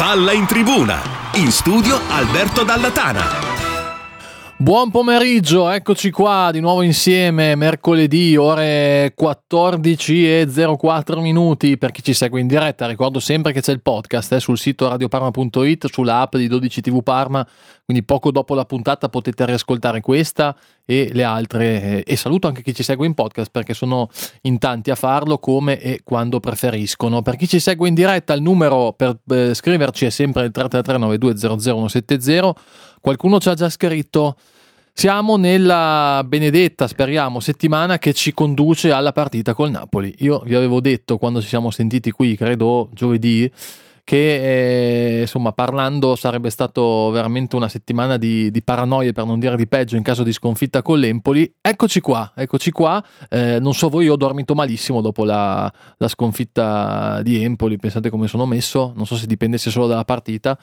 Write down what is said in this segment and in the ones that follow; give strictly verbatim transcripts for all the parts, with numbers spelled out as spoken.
Palla in tribuna, in studio Alberto Dallatana. Buon pomeriggio, eccoci qua di nuovo insieme, mercoledì, ore quattordici e zero quattro minuti. Per chi ci segue in diretta, ricordo sempre che c'è il podcast eh, sul sito radioparma punto it, sulla app di dodici tivù Parma, quindi poco dopo la puntata potete riascoltare questa e le altre, e saluto anche chi ci segue in podcast perché sono in tanti a farlo come e quando preferiscono. Per chi ci segue in diretta, il numero per eh, scriverci è sempre il tre tre tre nove due zero zero uno sette zero. Qualcuno ci ha già scritto. Siamo nella benedetta, speriamo, settimana che ci conduce alla partita col Napoli. Io vi avevo detto quando ci siamo sentiti qui, credo giovedì, che eh, insomma parlando sarebbe stato veramente una settimana di, di paranoie, per non dire di peggio, in caso di sconfitta con l'Empoli. Eccoci qua, eccoci qua. Eh, non so voi, io ho dormito malissimo dopo la, la sconfitta di Empoli. Pensate come sono messo, non so se dipendesse solo dalla partita.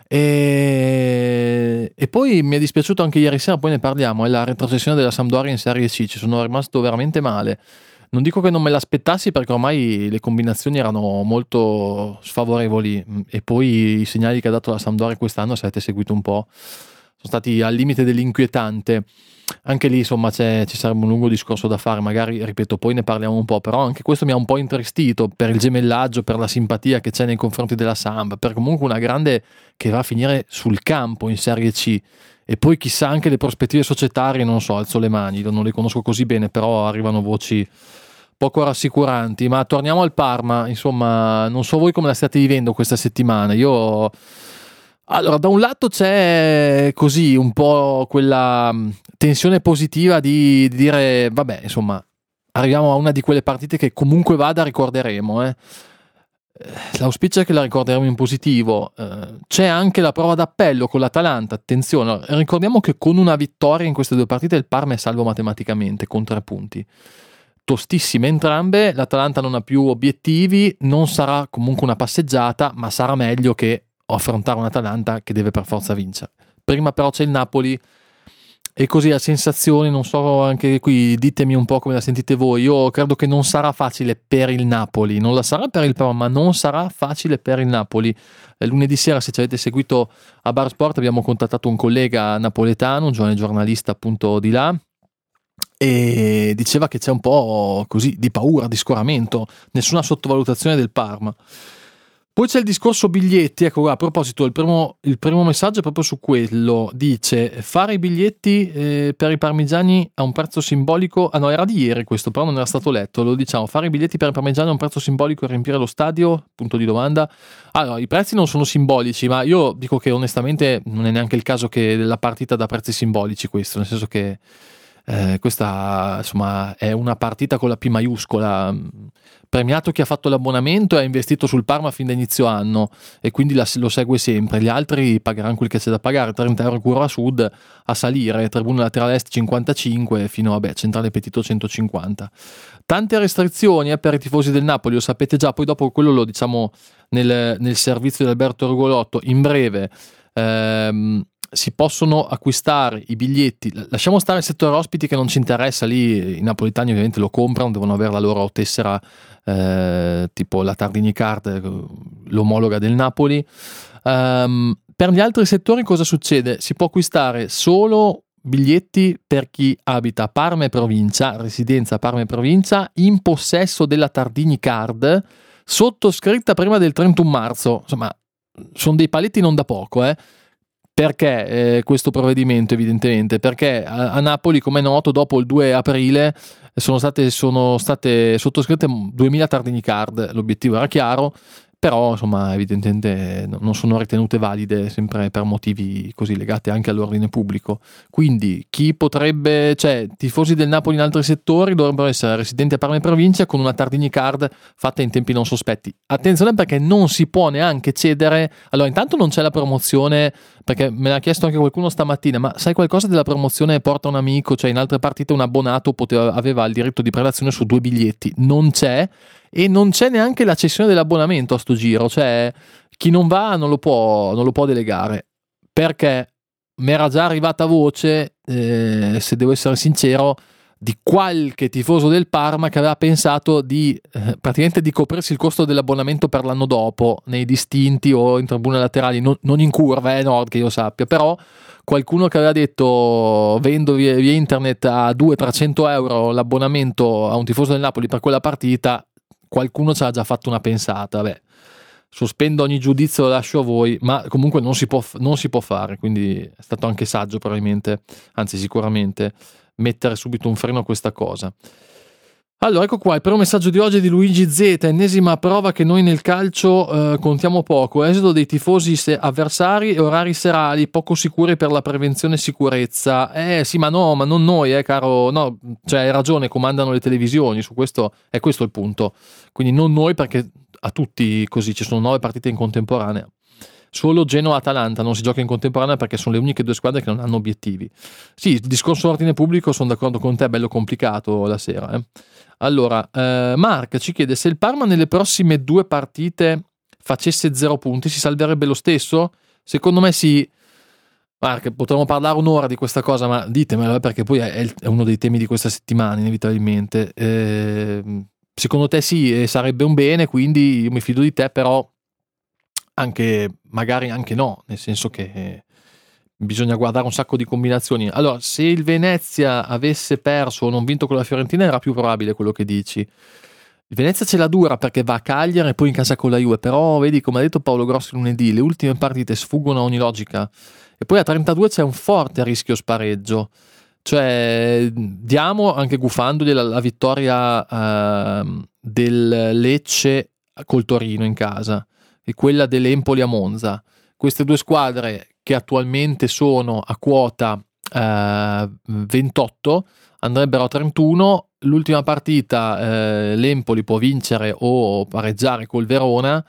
E... e poi mi è dispiaciuto anche ieri sera, poi ne parliamo, è la retrocessione della Sampdoria in Serie C. Ci sono rimasto veramente male. Non dico che non me l'aspettassi perché ormai le combinazioni erano molto sfavorevoli, e poi i segnali che ha dato la Sampdoria quest'anno, se avete seguito un po', sono stati al limite dell'inquietante. Anche lì insomma c'è, ci sarebbe un lungo discorso da fare, magari ripeto poi ne parliamo un po', però anche questo mi ha un po' intristito per il gemellaggio, per la simpatia che c'è nei confronti della Samp, per comunque una grande che va a finire sul campo in Serie C, e poi chissà anche le prospettive societarie, non so, alzo le mani, non le conosco così bene, però arrivano voci poco rassicuranti. Ma torniamo al Parma, insomma non so voi come la state vivendo questa settimana. Io Allora, da un lato c'è così un po' quella tensione positiva di, di dire, vabbè, insomma, arriviamo a una di quelle partite che comunque vada ricorderemo. Eh. L'auspicio è che la ricorderemo in positivo. Eh, c'è anche la prova d'appello con l'Atalanta, attenzione, ricordiamo che con una vittoria in queste due partite il Parma è salvo matematicamente con tre punti. Tostissime entrambe, l'Atalanta non ha più obiettivi, non sarà comunque una passeggiata, ma sarà meglio che affrontare un Atalanta che deve per forza vincere. Prima però c'è il Napoli, e così a sensazioni, non so, anche qui ditemi un po' come la sentite voi. Io credo che non sarà facile per il Napoli, non la sarà per il Parma, ma non sarà facile per il Napoli. Lunedì sera, se ci avete seguito a Bar Sport, abbiamo contattato un collega napoletano, un giovane giornalista appunto di là, e diceva che c'è un po' così di paura, di scoramento, nessuna sottovalutazione del Parma. Poi c'è il discorso biglietti, ecco, a proposito, il primo, il primo messaggio è proprio su quello, dice fare i biglietti eh, per i parmigiani a un prezzo simbolico, ah no, era di ieri questo, però non era stato letto, lo diciamo, fare i biglietti per i parmigiani a un prezzo simbolico e riempire lo stadio, punto di domanda. Allora, i prezzi non sono simbolici, ma io dico che onestamente non è neanche il caso che la partita da prezzi simbolici questo, nel senso che Eh, questa insomma è una partita con la P maiuscola. Premiato chi ha fatto l'abbonamento e ha investito sul Parma fin da inizio anno e quindi la, lo segue sempre. Gli altri pagheranno quel che c'è da pagare, trenta euro Curva Sud a salire, Tribuna Laterale Est cinquantacinque fino a Centrale Petito centocinquanta. Tante restrizioni eh, per i tifosi del Napoli, lo sapete già, poi dopo quello lo diciamo nel, nel servizio di Alberto Rugolotto in breve. ehm, Si possono acquistare i biglietti, lasciamo stare il settore ospiti che non ci interessa, lì i napoletani ovviamente lo comprano, devono avere la loro tessera eh, tipo la Tardini Card, l'omologa del Napoli. Um, per gli altri settori cosa succede? Si può acquistare solo biglietti per chi abita Parma e provincia, residenza Parma e provincia, in possesso della Tardini Card, sottoscritta prima del trentuno marzo. Insomma, sono dei paletti non da poco, eh. Perché eh, questo provvedimento evidentemente? Perché a, a Napoli, come è noto, dopo il due aprile sono state, sono state sottoscritte duemila Tardini Card, l'obiettivo era chiaro, però insomma evidentemente non sono ritenute valide sempre per motivi così legati anche all'ordine pubblico. Quindi chi potrebbe, cioè tifosi del Napoli in altri settori dovrebbero essere residenti a Parma e provincia con una Tardini Card fatta in tempi non sospetti. Attenzione, perché non si può neanche cedere. Allora, intanto non c'è la promozione, perché me l'ha chiesto anche qualcuno stamattina, ma sai qualcosa della promozione porta un amico? Cioè in altre partite un abbonato poteva, aveva il diritto di prelazione su due biglietti, non c'è. E non c'è neanche la cessione dell'abbonamento a sto giro, cioè chi non va non lo può, non lo può delegare, perché mi era già arrivata voce, eh, se devo essere sincero, di qualche tifoso del Parma che aveva pensato di eh, praticamente di coprirsi il costo dell'abbonamento per l'anno dopo nei distinti o in tribune laterali, non, non in curva, eh, no, che io sappia, però qualcuno che aveva detto vendo via, via internet a duecento trecento euro l'abbonamento a un tifoso del Napoli per quella partita, qualcuno ci ha già fatto una pensata. Beh, sospendo ogni giudizio, lo lascio a voi, ma comunque non si può, non si può fare, quindi è stato anche saggio probabilmente, anzi sicuramente, mettere subito un freno a questa cosa. Allora, ecco qua, il primo messaggio di oggi è di Luigi Z, ennesima prova che noi nel calcio eh, contiamo poco, esodo dei tifosi se avversari e orari serali poco sicuri per la prevenzione e sicurezza. Eh sì, ma no, ma non noi, eh caro, no, cioè hai ragione, comandano le televisioni, su questo è questo il punto, quindi non noi, perché a tutti così, ci sono nove partite in contemporanea. Solo Genoa-Atalanta non si gioca in contemporanea perché sono le uniche due squadre che non hanno obiettivi. Sì, il discorso ordine pubblico, sono d'accordo con te, è bello complicato la sera. Eh. Allora, eh, Mark ci chiede se il Parma nelle prossime due partite facesse zero punti, si salverebbe lo stesso? Secondo me sì. Mark, potremmo parlare un'ora di questa cosa, ma ditemelo, perché poi è, è uno dei temi di questa settimana, inevitabilmente. Eh, secondo te sì, sarebbe un bene, quindi io mi fido di te, però anche magari anche no, nel senso che eh, bisogna guardare un sacco di combinazioni. Allora, se il Venezia avesse perso o non vinto con la Fiorentina era più probabile quello che dici. Il Venezia ce la dura perché va a Cagliari e poi in casa con la Juve, però vedi, come ha detto Paolo Grossi lunedì, le ultime partite sfuggono a ogni logica e poi a trentadue c'è un forte rischio spareggio. Cioè diamo, anche gufandoli, la, la vittoria eh, del Lecce col Torino in casa e quella dell'Empoli a Monza. Queste due squadre che attualmente sono a quota eh, ventotto andrebbero a trentuno. L'ultima partita eh, l'Empoli può vincere o pareggiare col Verona.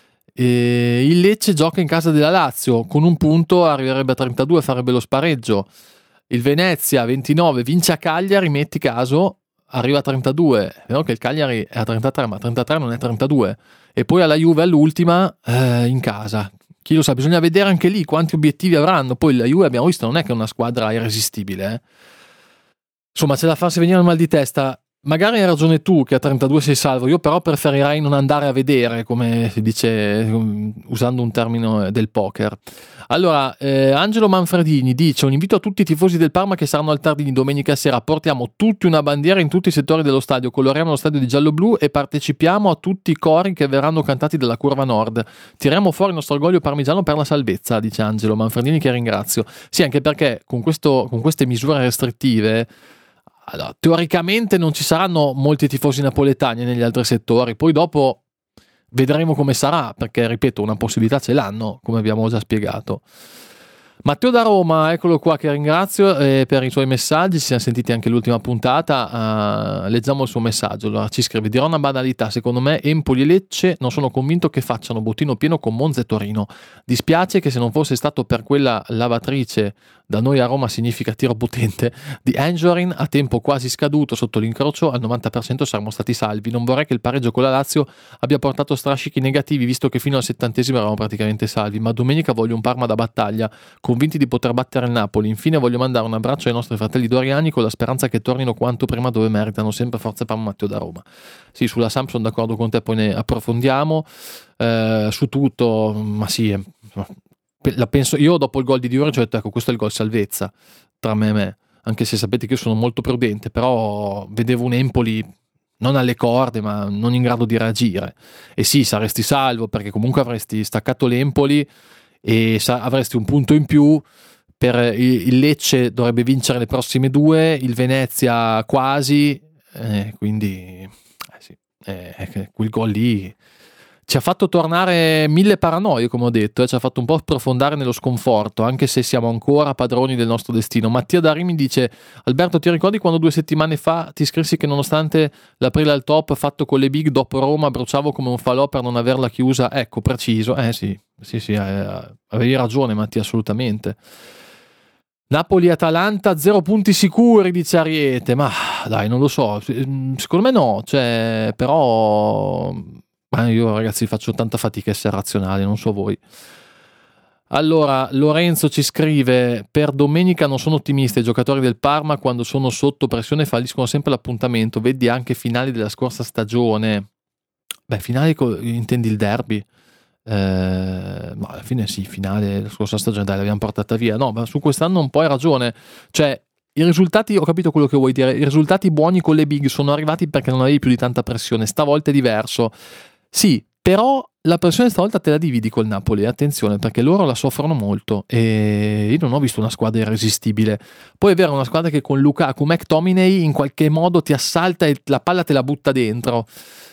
E il Lecce gioca in casa della Lazio, con un punto arriverebbe a trentadue, farebbe lo spareggio. Il Venezia a ventinove vince a Cagliari, metti caso, arriva a trentadue, vediamo che il Cagliari è a trentatré, ma trentatré non è trentadue, e poi alla Juve all'ultima eh, in casa. Chi lo sa, bisogna vedere anche lì quanti obiettivi avranno. Poi la Juve, abbiamo visto, non è che è una squadra irresistibile, eh. Insomma, c'è da farsi venire il mal di testa. Magari hai ragione tu che a trentadue sei salvo, io però preferirei non andare a vedere, come si dice usando un termine del poker. Allora, eh, Angelo Manfredini dice: un invito a tutti i tifosi del Parma che saranno al Tardini domenica sera, portiamo tutti una bandiera in tutti i settori dello stadio, coloriamo lo stadio di giallo-blu e partecipiamo a tutti i cori che verranno cantati dalla curva nord, tiriamo fuori il nostro orgoglio parmigiano per la salvezza, dice Angelo Manfredini, che ringrazio. Sì, anche perché con, questo, con queste misure restrittive, allora, teoricamente non ci saranno molti tifosi napoletani negli altri settori, poi dopo vedremo come sarà, perché ripeto, una possibilità ce l'hanno, come abbiamo già spiegato. Matteo da Roma, eccolo qua, che ringrazio eh, per i suoi messaggi. Ci siamo sentiti anche l'ultima puntata, uh, leggiamo il suo messaggio. Allora ci scrive: dirò una banalità, secondo me Empoli e Lecce non sono convinto che facciano bottino pieno con Monza e Torino. Dispiace che se non fosse stato per quella lavatrice, da noi a Roma significa tiro potente, di Anjorin a tempo quasi scaduto sotto l'incrocio, al novanta per cento saremmo stati salvi. Non vorrei che il pareggio con la Lazio abbia portato strascichi negativi, visto che fino al settantesimo eravamo praticamente salvi, ma domenica voglio un Parma da battaglia, convinti di poter battere il Napoli. Infine voglio mandare un abbraccio ai nostri fratelli doriani con la speranza che tornino quanto prima dove meritano. Sempre forza Parma. Matteo da Roma. Sì, sulla Samp sono d'accordo con te, poi ne approfondiamo. Eh, su tutto, ma sì, la penso io dopo il gol di Dior, cioè, ecco, questo è il gol salvezza tra me e me, anche se sapete che io sono molto prudente, però vedevo un Empoli non alle corde, ma non in grado di reagire. E sì, saresti salvo, perché comunque avresti staccato l'Empoli e avresti un punto in più. Per il Lecce dovrebbe vincere le prossime due, il Venezia quasi, eh, quindi eh sì, eh, quel gol lì ci ha fatto tornare mille paranoie, come ho detto, eh, ci ha fatto un po' sprofondare nello sconforto, anche se siamo ancora padroni del nostro destino. Mattia Darimi dice: Alberto, ti ricordi quando due settimane fa ti scrissi che nonostante l'aprile al top fatto con le big dopo Roma bruciavo come un falò per non averla chiusa? Ecco, preciso. Eh sì, sì, sì, eh, avevi ragione Mattia, assolutamente. Napoli-Atalanta, zero punti sicuri, dice Ariete, ma dai, non lo so, secondo me no, cioè, però... Ma io ragazzi faccio tanta fatica a essere razionale, non so voi. Allora, Lorenzo ci scrive: per domenica non sono ottimista, i giocatori del Parma quando sono sotto pressione falliscono sempre l'appuntamento, vedi anche finali della scorsa stagione. Beh, finali, intendi il derby? Eh, ma alla fine sì, finale della scorsa stagione, dai, l'abbiamo portata via. No, ma su quest'anno un po' hai ragione, cioè i risultati, ho capito quello che vuoi dire, i risultati buoni con le big sono arrivati perché non avevi più di tanta pressione, stavolta è diverso. Sì, però la pressione stavolta te la dividi col Napoli, attenzione, perché loro la soffrono molto e io non ho visto una squadra irresistibile. Poi è vero, una squadra che con Lukaku, McTominay in qualche modo ti assalta e la palla te la butta dentro.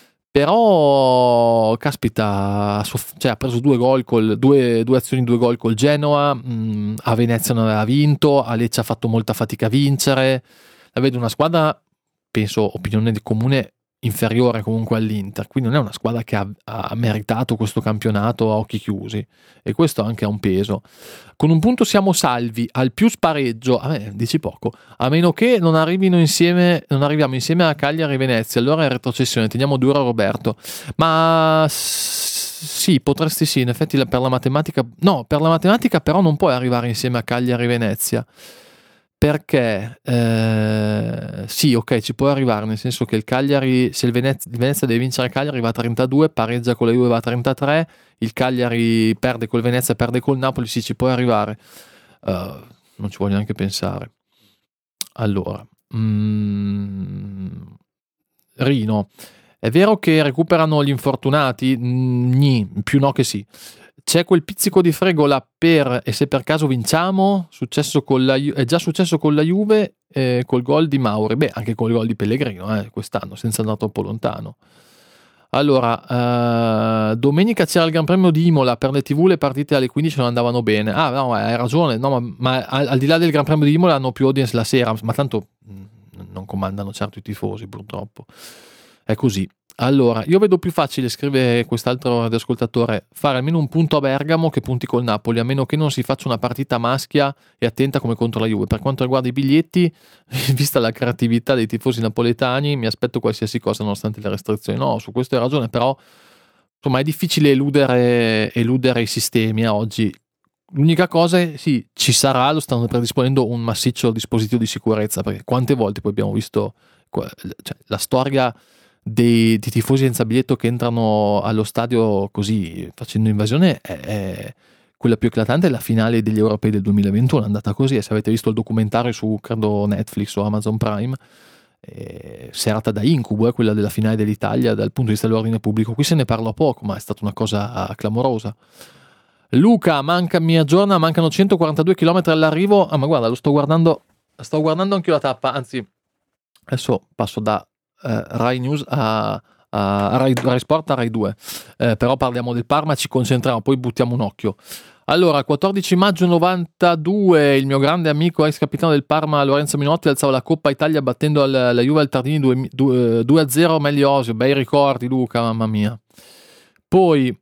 Però, caspita, cioè, ha preso due gol, col, due, due azioni, due gol col Genoa, mh, a Venezia non aveva vinto, a Lecce ha fatto molta fatica a vincere. La vedo una squadra, penso, opinione di comune, inferiore comunque all'Inter, quindi non è una squadra che ha, ha meritato questo campionato a occhi chiusi, e questo anche ha un peso. Con un punto siamo salvi, al più spareggio, a me dici poco, a meno che non arrivino insieme, non arriviamo insieme a Cagliari e Venezia, allora è retrocessione, teniamo duro Roberto. Ma sì, potresti sì, in effetti per la matematica, no, per la matematica però non puoi arrivare insieme a Cagliari e Venezia. Perché eh, sì, ok, ci può arrivare, nel senso che il Cagliari, se il Venezia, il Venezia deve vincere il Cagliari va a trentadue, pareggia con la Juve va a trentatré, il Cagliari perde col Venezia, perde col Napoli, sì, ci può arrivare. Uh, non ci voglio neanche pensare. Allora, mm, Rino, è vero che recuperano gli infortunati? Nì, più no che sì. C'è quel pizzico di fregola per, e se per caso vinciamo, successo con la, è già successo con la Juve, eh, col gol di Mauri, beh anche col gol di Pellegrino eh, quest'anno, senza andare troppo lontano. Allora, eh, domenica c'era il Gran Premio di Imola, per le tv le partite alle quindici non andavano bene. Ah no, hai ragione, no, ma, ma al, al di là del Gran Premio di Imola hanno più audience la sera, ma tanto mh, non comandano certo i tifosi purtroppo, è così. Allora, io vedo più facile, scrive quest'altro ascoltatore, fare almeno un punto a Bergamo che punti col Napoli, a meno che non si faccia una partita maschia e attenta come contro la Juve. Per quanto riguarda i biglietti, vista la creatività dei tifosi napoletani, mi aspetto qualsiasi cosa nonostante le restrizioni. No, su questo hai ragione, però insomma è difficile eludere, eludere i sistemi a oggi. L'unica cosa è, sì, ci sarà, lo stanno predisponendo un massiccio dispositivo di sicurezza, perché quante volte poi abbiamo visto cioè, la storia dei, dei tifosi senza biglietto che entrano allo stadio così facendo invasione è, è quella più eclatante, è la finale degli europei del duemilaventuno, è andata così, e se avete visto il documentario su credo Netflix o Amazon Prime, eh, serata da incubo, eh, quella della finale dell'Italia dal punto di vista dell'ordine pubblico. Qui se ne parla poco, ma è stata una cosa clamorosa. Luca, manca, mi aggiorna, mancano centoquarantadue chilometri all'arrivo. Ah, ma guarda, lo sto guardando, sto guardando anche io la tappa, anzi adesso passo da Uh, Rai News a, a Rai, Rai Sport a Rai due, uh, però parliamo del Parma, ci concentriamo, poi buttiamo un occhio. Allora, quattordici maggio novantadue, il mio grande amico ex capitano del Parma Lorenzo Minotti alzava la Coppa Italia battendo al, la Juve al Tardini due a zero, meglio Osio, bei ricordi Luca, mamma mia. Poi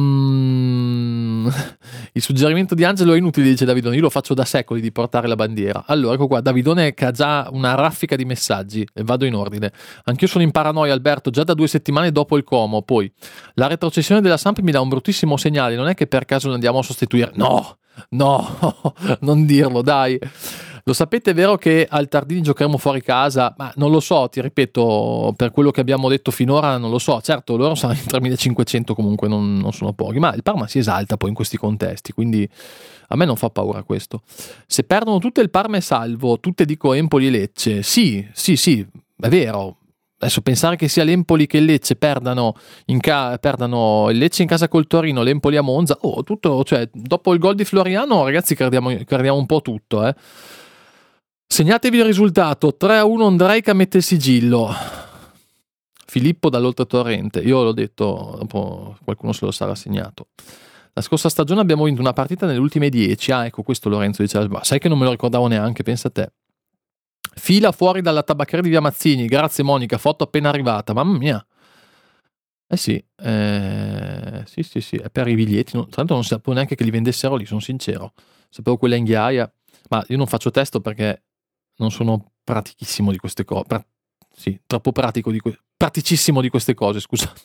mm, il suggerimento di Angelo è inutile, dice Davidone, io lo faccio da secoli di portare la bandiera. Allora ecco qua, Davidone che ha già una raffica di messaggi, e vado in ordine. Anch'io sono in paranoia Alberto, già da due settimane dopo il Como. Poi la retrocessione della Samp mi dà un bruttissimo segnale, non è che per caso ne andiamo a sostituire, no, no, non dirlo dai. Lo sapete, è vero che al Tardini giocheremo fuori casa, ma non lo so, ti ripeto, per quello che abbiamo detto finora non lo so. Certo, loro saranno in tremilacinquecento comunque, non, non sono pochi, ma il Parma si esalta poi in questi contesti, quindi a me non fa paura questo. Se perdono tutte il Parma è salvo, tutte dico Empoli e Lecce, sì, sì, sì, è vero. Adesso pensare che sia l'Empoli che il Lecce perdano, in ca- perdano il Lecce in casa col Torino, l'Empoli a Monza, oh, tutto, cioè, dopo il gol di Floriano, ragazzi, crediamo, crediamo un po' tutto, eh. Segnatevi il risultato, tre a uno Ondrejka mette il sigillo. Filippo dall'Oltretorrente, io l'ho detto, dopo qualcuno se lo sarà segnato. La scorsa stagione abbiamo vinto una partita nelle ultime dieci, ah ecco questo Lorenzo dice, ma sai che non me lo ricordavo neanche, pensa a te. Fila fuori dalla tabaccheria di Via Mazzini, grazie Monica, foto appena arrivata, mamma mia. Eh sì, eh, sì sì sì, è per i biglietti, non, tanto non sapevo neanche che li vendessero lì, sono sincero, sapevo quella in ghiaia, ma io non faccio testo perché non sono pratichissimo di queste cose, pra- sì, troppo pratico di que- praticissimo di queste cose, scusate.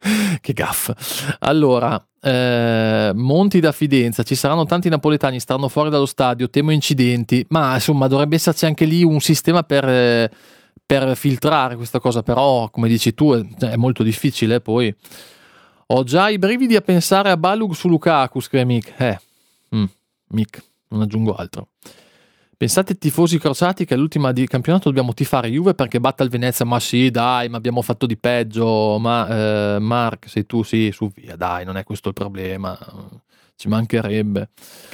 Che gaff. Allora, eh, Monti da Fidenza, ci saranno tanti napoletani, staranno fuori dallo stadio, temo incidenti, ma insomma dovrebbe esserci anche lì un sistema per, eh, per filtrare questa cosa, però come dici tu è, è molto difficile. Poi ho già i brividi a pensare a Balug su Lukaku, scrive Mick. Eh, mm, Mick, non aggiungo altro. Pensate tifosi crociati che all'ultima di campionato dobbiamo tifare Juve perché batta il Venezia, ma sì dai, ma abbiamo fatto di peggio, ma eh, Mark sei tu, sì, su via, dai, non è questo il problema, ci mancherebbe.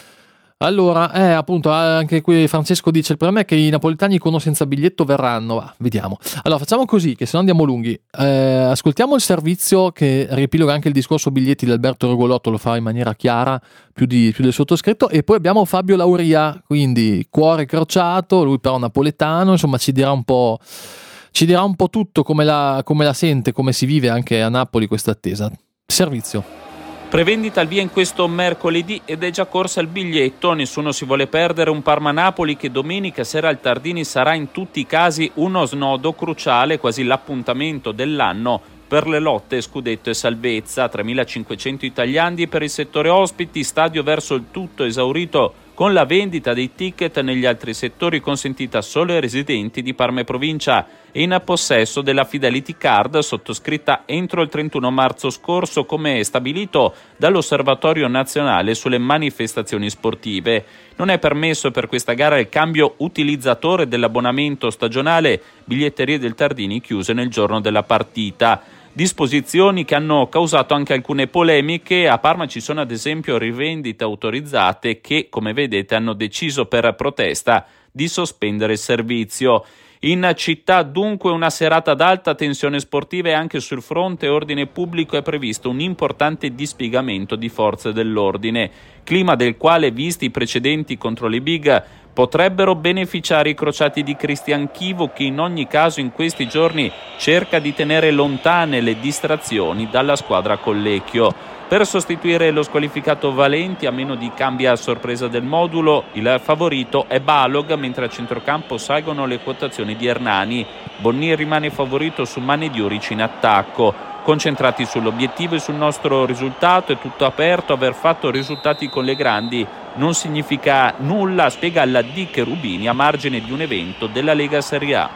Allora, eh, appunto, anche qui Francesco dice: il problema è che i napoletani con o senza biglietto verranno. Va, vediamo. Allora, facciamo così, che se no andiamo lunghi. Eh, ascoltiamo il servizio che riepiloga anche il discorso biglietti di Alberto Regolotto, lo fa in maniera chiara, più, di, più del sottoscritto. E poi abbiamo Fabio Lauria, quindi cuore crociato, lui però napoletano, insomma ci dirà un po', ci dirà un po' tutto, come la, come la sente, come si vive anche a Napoli questa attesa. Servizio. Prevendita al via in questo mercoledì ed è già corsa il biglietto, nessuno si vuole perdere un Parma-Napoli che domenica sera al Tardini sarà in tutti i casi uno snodo cruciale, quasi l'appuntamento dell'anno per le lotte scudetto e salvezza. tremilacinquecento italiani per il settore ospiti, stadio verso il tutto esaurito con la vendita dei ticket, negli altri settori consentita solo ai residenti di Parma e provincia e in possesso della Fidelity Card sottoscritta entro il trentuno marzo scorso, come stabilito dall'Osservatorio Nazionale sulle Manifestazioni Sportive. Non è permesso per questa gara il cambio utilizzatore dell'abbonamento stagionale, biglietterie del Tardini chiuse nel giorno della partita. Disposizioni che hanno causato anche alcune polemiche. A Parma ci sono ad esempio rivendite autorizzate che, come vedete, hanno deciso per protesta di sospendere il servizio. In città dunque una serata ad alta tensione sportiva e anche sul fronte ordine pubblico è previsto un importante dispiegamento di forze dell'ordine, clima del quale, visti i precedenti contro le big, potrebbero beneficiare i crociati di Cristian Chivu, che in ogni caso in questi giorni cerca di tenere lontane le distrazioni dalla squadra Collecchio. Per sostituire lo squalificato Valenti, a meno di cambi a sorpresa del modulo, il favorito è Balog, mentre a centrocampo salgono le quotazioni di Hernani. Bonnì rimane favorito su Mane Diuric in attacco. Concentrati sull'obiettivo e sul nostro risultato, è tutto aperto. Aver fatto risultati con le grandi non significa nulla, spiega la Dick Rubini a margine di un evento della Lega Serie A.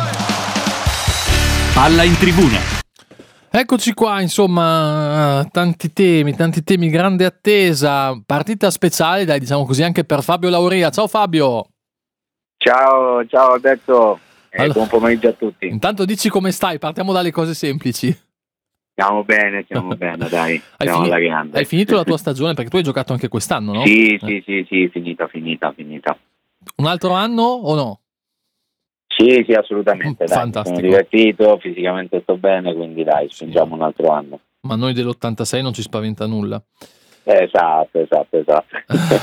Palla in tribuna. Eccoci qua, insomma, tanti temi, tanti temi, grande attesa, partita speciale, dai, diciamo così, anche per Fabio Lauria. Ciao Fabio! Ciao, ciao Alberto, e allora, buon pomeriggio a tutti. Intanto dici come stai, partiamo dalle cose semplici. Stiamo bene, stiamo bene, dai, stiamo alla grande. Hai finito la tua stagione, perché tu hai giocato anche quest'anno, no? Sì, eh. sì, sì, sì, finita, finita, finita. Un altro anno o no? Sì, sì, assolutamente, dai, fantastico. Sono divertito, fisicamente sto bene, quindi dai, spingiamo un altro anno. Ma noi dell'ottantasei non ci spaventa nulla. Esatto, esatto, esatto.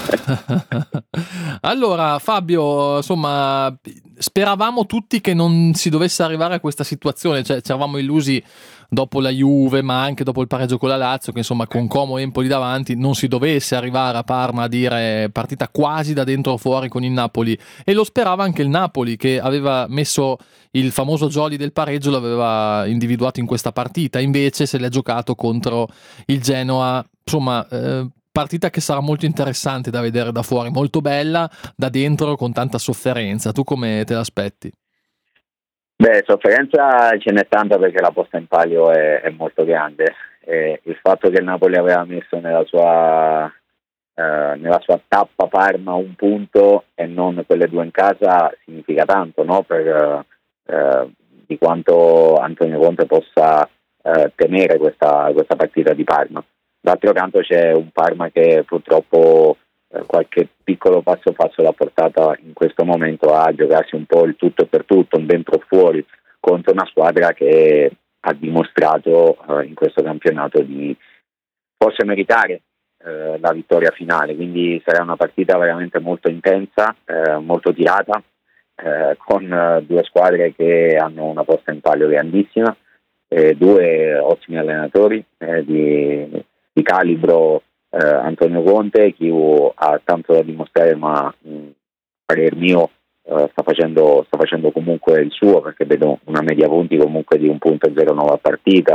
Allora Fabio, insomma, speravamo tutti che non si dovesse arrivare a questa situazione, cioè ci eravamo illusi dopo la Juve, ma anche dopo il pareggio con la Lazio, che insomma con Como e Empoli davanti non si dovesse arrivare a Parma a dire partita quasi da dentro o fuori con il Napoli, e lo sperava anche il Napoli, che aveva messo il famoso jolly del pareggio, l'aveva individuato in questa partita, invece se l'è giocato contro il Genoa. Insomma, eh, partita che sarà molto interessante da vedere da fuori, molto bella, da dentro con tanta sofferenza. Tu come te l'aspetti? Beh, sofferenza ce n'è tanta perché la posta in palio è, è molto grande. E il fatto che il Napoli aveva messo nella sua, eh, nella sua tappa Parma un punto e non quelle due in casa significa tanto, no? Per eh, di quanto Antonio Conte possa eh, tenere questa, questa partita di Parma. D'altro canto c'è un Parma che purtroppo eh, qualche piccolo passo passo l'ha portata in questo momento a giocarsi un po' il tutto per tutto, un dentro fuori, contro una squadra che ha dimostrato eh, in questo campionato di forse meritare eh, la vittoria finale, quindi sarà una partita veramente molto intensa, eh, molto tirata, eh, con eh, due squadre che hanno una posta in palio grandissima, eh, due ottimi allenatori eh, di di calibro, eh, Antonio Conte, che ha tanto da dimostrare, ma mh, parer mio eh, sta facendo sta facendo comunque il suo, perché vedo una media punti comunque di un punto zero nove a partita,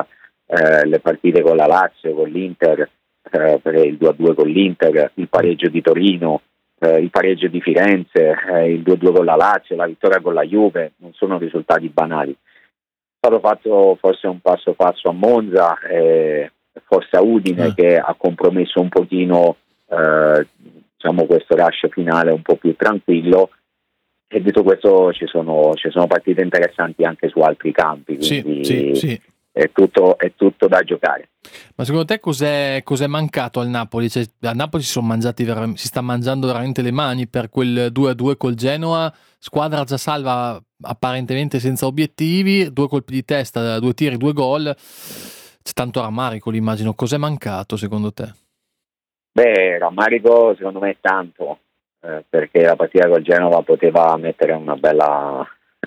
eh, le partite con la Lazio, con l'Inter, eh, per il due a due con l'Inter, il pareggio di Torino, eh, il pareggio di Firenze, eh, il due a due con la Lazio, la vittoria con la Juve, non sono risultati banali. È stato fatto forse un passo falso a Monza, eh, forse a Udine, eh. che ha compromesso un pochino eh, diciamo questo rush finale un po' più tranquillo, e detto questo ci sono, ci sono partite interessanti anche su altri campi, quindi sì, sì, sì. È, tutto, è tutto da giocare. Ma secondo te cos'è, cos'è mancato al Napoli? Cioè, a Napoli si sono mangiati vera- si sta mangiando veramente le mani per quel due a due col Genoa, squadra già salva apparentemente senza obiettivi, due colpi di testa, due tiri, due gol, c'è tanto rammarico, immagino. Cos'è mancato secondo te? Beh, rammarico secondo me è tanto, eh, perché la partita col Genova poteva mettere una bella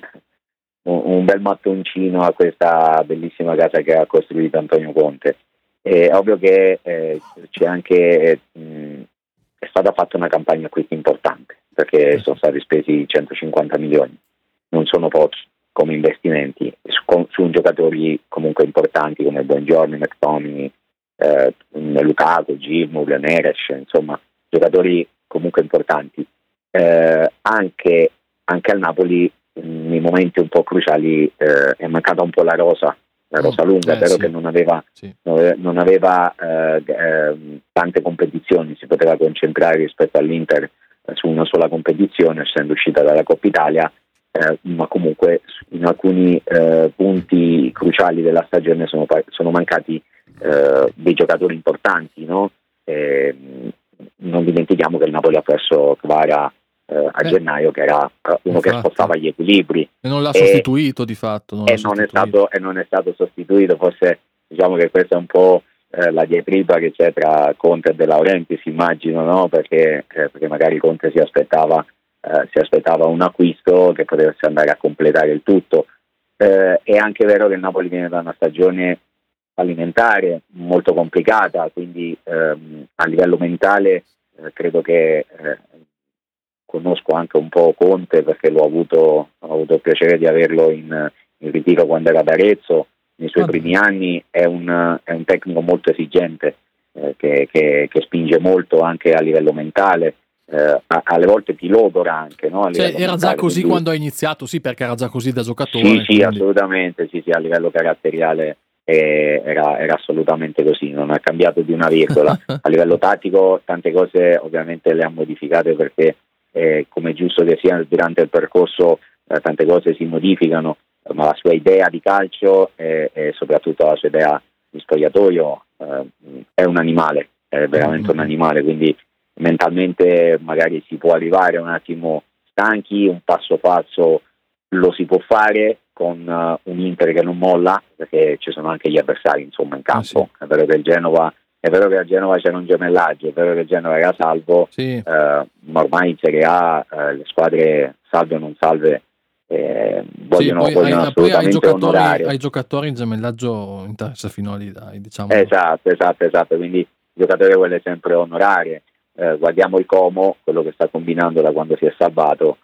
un, un bel mattoncino a questa bellissima casa che ha costruito Antonio Conte. È ovvio che eh, c'è anche mh, è stata fatta una campagna acquisti importante, perché sono stati spesi centocinquanta milioni, non sono pochi come investimenti su, su giocatori comunque importanti come Buongiorno, McTominay, eh, Lukaku, Gilmour, Neres, insomma giocatori comunque importanti. Eh, anche, anche al Napoli nei momenti un po' cruciali eh, è mancata un po' la rosa, la rosa lunga, eh, vero sì. che non aveva, sì. non aveva eh, eh, tante competizioni, si poteva concentrare rispetto all'Inter eh, su una sola competizione, essendo uscita dalla Coppa Italia, eh, ma comunque in alcuni eh, punti cruciali della stagione sono, sono mancati eh, dei giocatori importanti, no? Eh, non dimentichiamo che il Napoli ha perso Kvara eh, a Beh, gennaio, che era uno infatti. che spostava gli equilibri e non l'ha e, sostituito di fatto non e, l'ha non è sostituito. stato, e non è stato sostituito. Forse diciamo che questa è un po' eh, la diatriba che c'è tra Conte e De Laurentiis, immagino, no? Perché, eh, perché magari Conte si aspettava eh, si aspettava un acquisto che potesse andare a completare il tutto. Eh, è anche vero che il Napoli viene da una stagione alimentare molto complicata, quindi ehm, a livello mentale eh, credo che eh, conosco anche un po' Conte, perché l'ho avuto, ho avuto il piacere di averlo in, in ritiro quando era ad Arezzo. Nei suoi ah, primi anni è un, è un tecnico molto esigente, eh, che, che, che spinge molto anche a livello mentale, eh, a, alle volte ti logora anche, no? A cioè, livello era mentale, già così quindi... quando ha iniziato, sì, perché era già così da giocatore. Sì, sì, quindi... assolutamente, sì, sì, a livello caratteriale eh, era, era assolutamente così, non ha cambiato di una virgola. A livello tattico tante cose ovviamente le ha modificate, perché eh, come è giusto che sia durante il percorso eh, tante cose si modificano, ma la sua idea di calcio e, e soprattutto la sua idea di spogliatoio eh, è un animale, è veramente un animale, quindi mentalmente magari si può arrivare un attimo stanchi, un passo falso lo si può fare con uh, un Inter che non molla, perché ci sono anche gli avversari insomma in campo. Ah, sì. È vero che il Genova è vero che a Genova c'era un gemellaggio, è vero che il Genova era salvo, sì. eh, ma ormai in Serie A eh, le squadre salve o non salve eh, vogliono, sì, poi vogliono ai, assolutamente poi ai giocatori, onorare. Ai giocatori il gemellaggio interessa fino a lì, dai, diciamo. Esatto, esatto, esatto, quindi il giocatore vuole sempre onorare. Eh, guardiamo il Como, quello che sta combinando da quando si è salvato,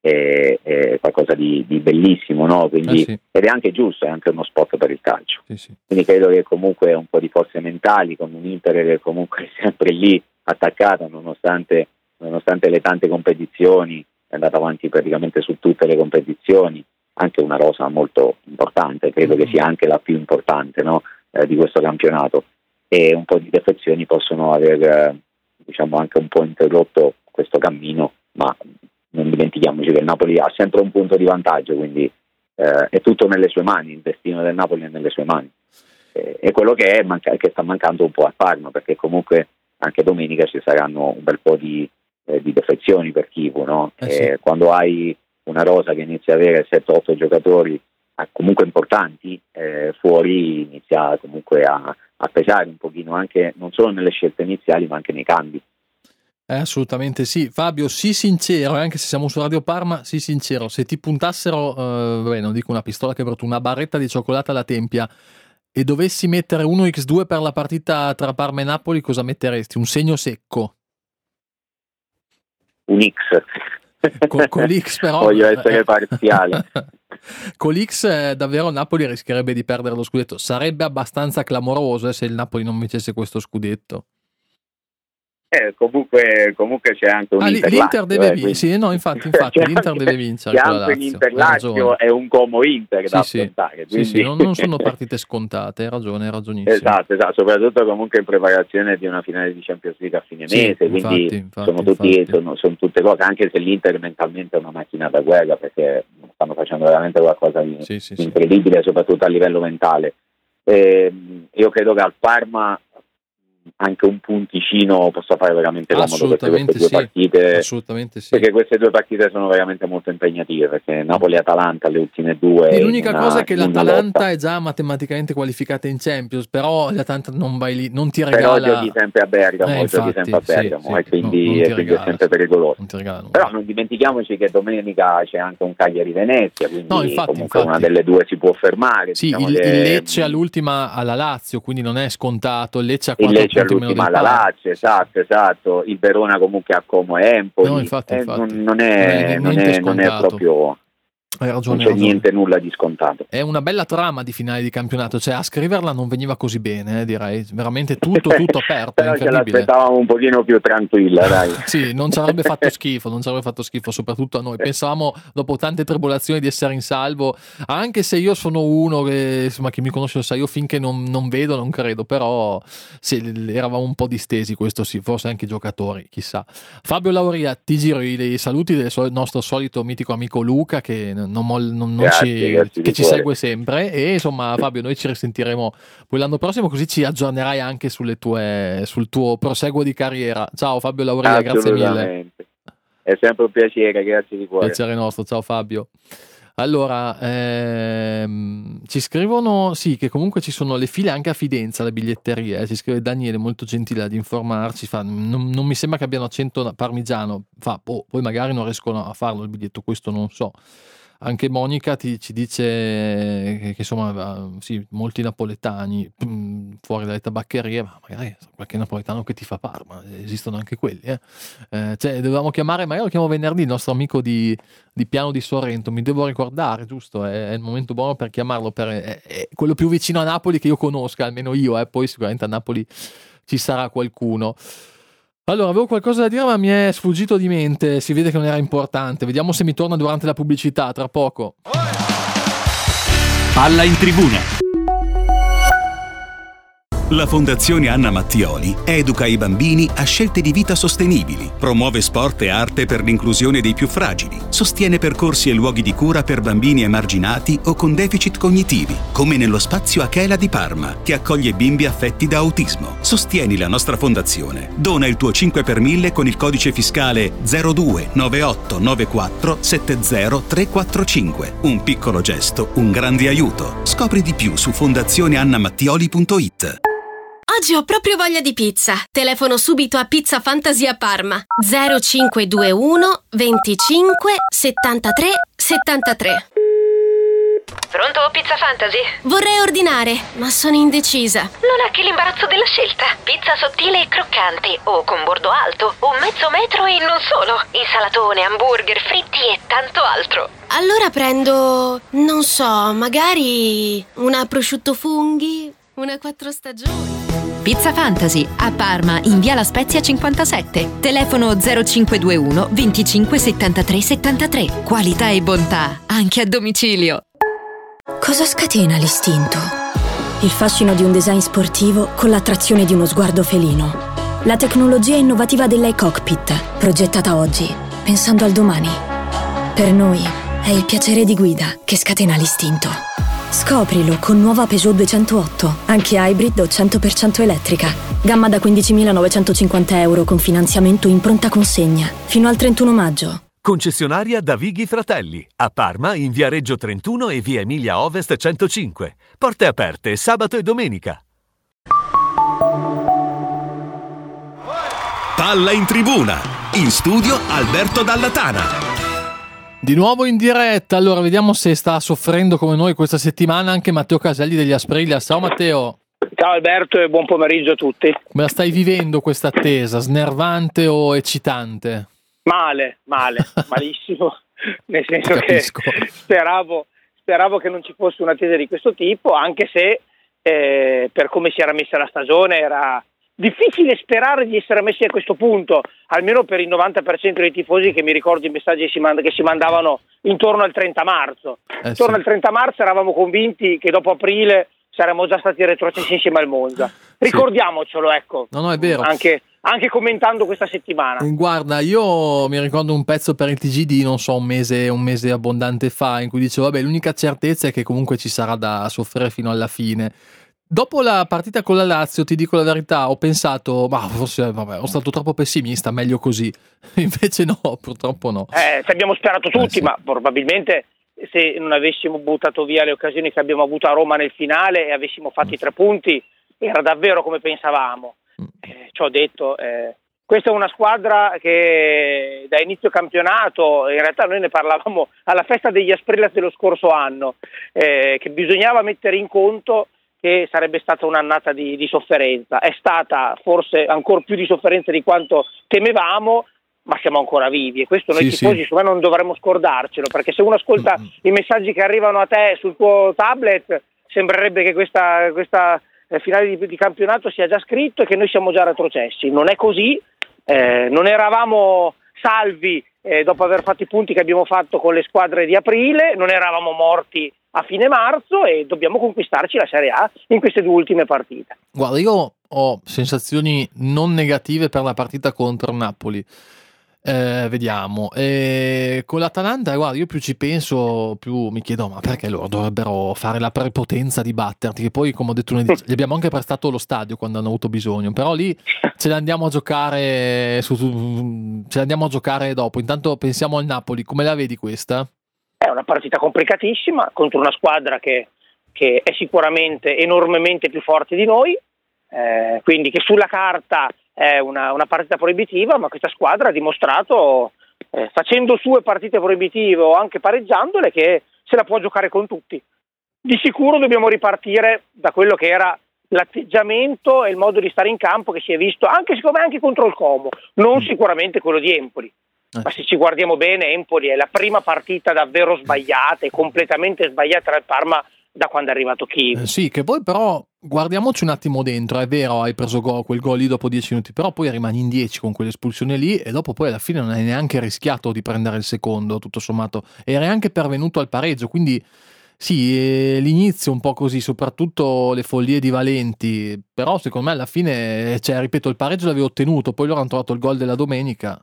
è, è qualcosa di, di bellissimo, no? Quindi, eh sì. Ed è anche giusto, è anche uno spot per il calcio. Sì, sì. Quindi credo che comunque un po' di forze mentali, con un Inter che comunque è sempre lì attaccata, nonostante, nonostante le tante competizioni, è andata avanti praticamente su tutte le competizioni, anche una rosa molto importante, credo mm-hmm. che sia anche la più importante, no? eh, di questo campionato, e un po' di defezioni possono aver eh, diciamo anche un po' interrotto questo cammino, ma non dimentichiamoci che il Napoli ha sempre un punto di vantaggio, quindi eh, è tutto nelle sue mani, il destino del Napoli è nelle sue mani, eh, e quello che, è manca- che sta mancando un po' a Parma, perché comunque anche domenica ci saranno un bel po' di, eh, di defezioni per Chivu, no? Eh sì. eh, quando hai una rosa che inizia a avere sette otto giocatori comunque importanti, eh, fuori inizia comunque a, a pesare un pochino, anche non solo nelle scelte iniziali ma anche nei cambi. Eh, assolutamente sì. Fabio, sii sincero, anche se siamo su Radio Parma, sii sincero, se ti puntassero, eh, vabbè, non dico una pistola che brutto, una barretta di cioccolata alla tempia e dovessi mettere uno per due per la partita tra Parma e Napoli, cosa metteresti? Un segno secco? Un X. Con, con l'X però voglio essere parziale. Con l'X eh, davvero Napoli rischierebbe di perdere lo scudetto. Sarebbe abbastanza clamoroso eh, se il Napoli non vincesse questo scudetto. Eh, comunque, comunque c'è anche un ah, Inter l'Inter deve eh, vincere, sì, no, infatti, infatti l'Inter anche, deve vincere. C'è anche un Inter Lazio e un Como Inter sì, da sì. affrontare. Sì, sì, non, non sono partite scontate, hai ragione, hai ragionissimo. Esatto, esatto, soprattutto comunque in preparazione di una finale di Champions League a fine sì, mese, infatti, quindi infatti, sono, tutti, infatti. sono, sono tutte cose, anche se l'Inter mentalmente è una macchina da guerra, perché stanno facendo veramente qualcosa di sì, sì, incredibile, sì. Soprattutto a livello mentale. E, io credo che al Parma anche un punticino possa fare veramente comodo per queste due sì, partite, assolutamente sì, perché queste due partite sono veramente molto impegnative, perché Napoli-Atalanta le ultime due e l'unica una, cosa è che l'Atalanta lotta. è già matematicamente qualificata in Champions, però l'Atalanta non vai lì, non ti regala, però giochi sempre a Bergamo, eh, giochi infatti, sempre a Bergamo, sì, e quindi, no, e quindi è sempre pericoloso. Non ti regala, però non dimentichiamoci che domenica c'è anche un Cagliari-Venezia, quindi no, infatti, comunque infatti. una delle due si può fermare. Sì, diciamo il, che, il Lecce all'ultima alla Lazio, quindi non è scontato. Il Lecce ha il quattro Lecce punti meno all'ultima del alla Parma. Lazio, esatto, esatto. Il Verona comunque a Como e Empoli. No, infatti, eh, infatti. non, non, è, non, è, non è proprio. Hai ragione, non c'è hai ragione. niente, nulla di scontato. È una bella trama di finale di campionato, cioè a scriverla non veniva così bene, eh, direi, veramente tutto tutto aperto, però ce incredibile. l'aspettavamo un pochino più tranquilla, dai. Sì, non ci avrebbe fatto schifo, non ci avrebbe fatto schifo, soprattutto a noi. Pensavamo dopo tante tribolazioni di essere in salvo, anche se io sono uno che, insomma, chi mi conosce lo sa, io finché non, non vedo non credo, però sì, eravamo un po' distesi, questo sì, forse anche i giocatori, chissà. Fabio Lauria, ti giro i, i saluti del nostro solito mitico amico Luca che non, non, non Grazie, ci, grazie che ci cuore. segue sempre, e insomma Fabio, noi ci risentiremo poi l'anno prossimo, così ci aggiornerai anche sulle tue, sul tuo proseguo di carriera. Ciao Fabio Lauria, grazie mille, è sempre un piacere, grazie di cuore. piacere nostro, ciao Fabio. Allora ehm, ci scrivono sì che comunque ci sono le file anche a Fidenza, le biglietterie, eh. Ci scrive Daniele, molto gentile ad informarci, fa, non, non mi sembra che abbiano accento parmigiano, fa, oh, poi magari non riescono a farlo il biglietto, questo non so. Anche Monica ti, ci dice che, che insomma sì, molti napoletani mh, fuori dalle tabaccherie, ma magari qualche napoletano che ti fa Parma, esistono anche quelli, eh. Eh, cioè dovevamo chiamare, magari lo chiamo venerdì, il nostro amico di, di Piano di Sorrento, mi devo ricordare, giusto, è, è il momento buono per chiamarlo, per, è, è quello più vicino a Napoli che io conosca, almeno io, eh. Poi sicuramente a Napoli ci sarà qualcuno. Allora, avevo qualcosa da dire ma mi è sfuggito di mente, si vede che non era importante. Vediamo se mi torna durante la pubblicità, tra poco. Palla in tribuna. La Fondazione Anna Mattioli educa i bambini a scelte di vita sostenibili, promuove sport e arte per l'inclusione dei più fragili, sostiene percorsi e luoghi di cura per bambini emarginati o con deficit cognitivi, come nello spazio Achela di Parma, che accoglie bimbi affetti da autismo. Sostieni la nostra fondazione. Dona il tuo cinque per mille con il codice fiscale zero due nove otto nove quattro sette zero tre quattro cinque. Un piccolo gesto, un grande aiuto. Scopri di più su fondazioneannamattioli punto it. Oggi ho proprio voglia di pizza. Telefono subito a Pizza Fantasia Parma. zero cinque due uno venticinque settantatré settantatré. Pronto, Pizza Fantasy? Vorrei ordinare, ma sono indecisa. Non ha che l'imbarazzo della scelta. Pizza sottile e croccante, o con bordo alto, o mezzo metro e non solo. Insalatone, hamburger, fritti e tanto altro. Allora prendo, non so, magari una prosciutto funghi, una quattro stagioni. Pizza Fantasy a Parma in via La Spezia cinquantasette. Telefono zero cinque due uno venticinque settantatré settantatré. Qualità e bontà anche a domicilio. Cosa scatena l'istinto? Il fascino di un design sportivo con l'attrazione di uno sguardo felino. La tecnologia innovativa dell'iCockpit, progettata oggi, pensando al domani. Per noi è il piacere di guida che scatena l'istinto. Scoprilo con nuova Peugeot duecentootto, anche hybrid o cento per cento elettrica. Gamma da quindicimilanovecentocinquanta euro con finanziamento in pronta consegna, fino al trentuno maggio. Concessionaria Davighi Fratelli, a Parma in via Reggio trentuno e via Emilia Ovest centocinque. Porte aperte sabato e domenica. Palla in tribuna. In studio Alberto Dallatana. Di nuovo in diretta, allora vediamo se sta soffrendo come noi questa settimana anche Matteo Caselli degli Asprilla. Ciao Matteo. Ciao Alberto e buon pomeriggio a tutti. Come la stai vivendo questa attesa? Snervante o eccitante? Male, male, malissimo, nel senso Capisco. che speravo, speravo che non ci fosse un'attesa di questo tipo, anche se eh, per come si era messa la stagione era difficile sperare di essere messi a questo punto, almeno per il novanta per cento dei tifosi, che mi ricordo i messaggi che si, mand- che si mandavano intorno al trenta marzo. Eh, intorno sì. al trenta marzo eravamo convinti che dopo aprile saremmo già stati retrocessi insieme al Monza. Ricordiamocelo, ecco. No, no, è vero. Anche, anche commentando questa settimana. Guarda, io mi ricordo un pezzo per il T G D, non so, un mese, un mese abbondante fa, in cui dicevo, vabbè, l'unica certezza è che comunque ci sarà da soffrire fino alla fine. Dopo la partita con la Lazio, ti dico la verità, ho pensato, ma forse, vabbè, ho stato troppo pessimista, meglio così. Invece no, purtroppo no. Eh, ci abbiamo sperato tutti, Eh, sì. ma probabilmente se non avessimo buttato via le occasioni che abbiamo avuto a Roma nel finale e avessimo fatto i tre punti, era davvero come pensavamo. Eh, ci ho detto, eh, questa è una squadra che da inizio campionato, in realtà noi ne parlavamo alla festa degli Asprellas dello scorso anno, eh, che bisognava mettere in conto che sarebbe stata un'annata di, di sofferenza. È stata forse ancora più di sofferenza di quanto temevamo, ma siamo ancora vivi, e questo noi Sì, tifosi sì. secondo me non dovremmo scordarcelo, perché se uno ascolta Mm. i messaggi che arrivano a te sul tuo tablet, sembrerebbe che questa, questa eh, finale di, di campionato sia già scritto e che noi siamo già retrocessi. Non è così, eh, non eravamo salvi eh, dopo aver fatto i punti che abbiamo fatto con le squadre di aprile, non eravamo morti a fine marzo e dobbiamo conquistarci la Serie A in queste due ultime partite. Guarda, io ho sensazioni non negative per la partita contro il Napoli. Eh, vediamo. Eh, con l'Atalanta, guarda, io più ci penso, più mi chiedo, ma perché loro dovrebbero fare la prepotenza di batterti? Che poi, come ho detto, noi gli abbiamo anche prestato lo stadio quando hanno avuto bisogno, però lì ce le andiamo a giocare su, ce le andiamo a giocare dopo. Intanto pensiamo al Napoli, come la vedi questa? È una partita complicatissima contro una squadra che, che è sicuramente enormemente più forte di noi, eh, quindi che sulla carta è una, una partita proibitiva, ma questa squadra ha dimostrato, eh, facendo sue partite proibitive o anche pareggiandole, che se la può giocare con tutti. Di sicuro dobbiamo ripartire da quello che era l'atteggiamento e il modo di stare in campo che si è visto anche, secondo me, anche contro il Como, non sicuramente quello di Empoli. Ma se ci guardiamo bene, Empoli è la prima partita davvero sbagliata e completamente sbagliata dal Parma da quando è arrivato Chiv. Eh, sì, che poi però guardiamoci un attimo dentro, è vero, hai preso gol, quel gol lì dopo dieci minuti, però poi rimani in dieci con quell'espulsione lì e dopo poi alla fine non hai neanche rischiato di prendere il secondo, tutto sommato, eri anche pervenuto al pareggio, quindi sì, eh, l'inizio un po' così, soprattutto le follie di Valenti, però secondo me alla fine, cioè, ripeto, il pareggio l'avevo ottenuto, poi loro hanno trovato il gol della domenica.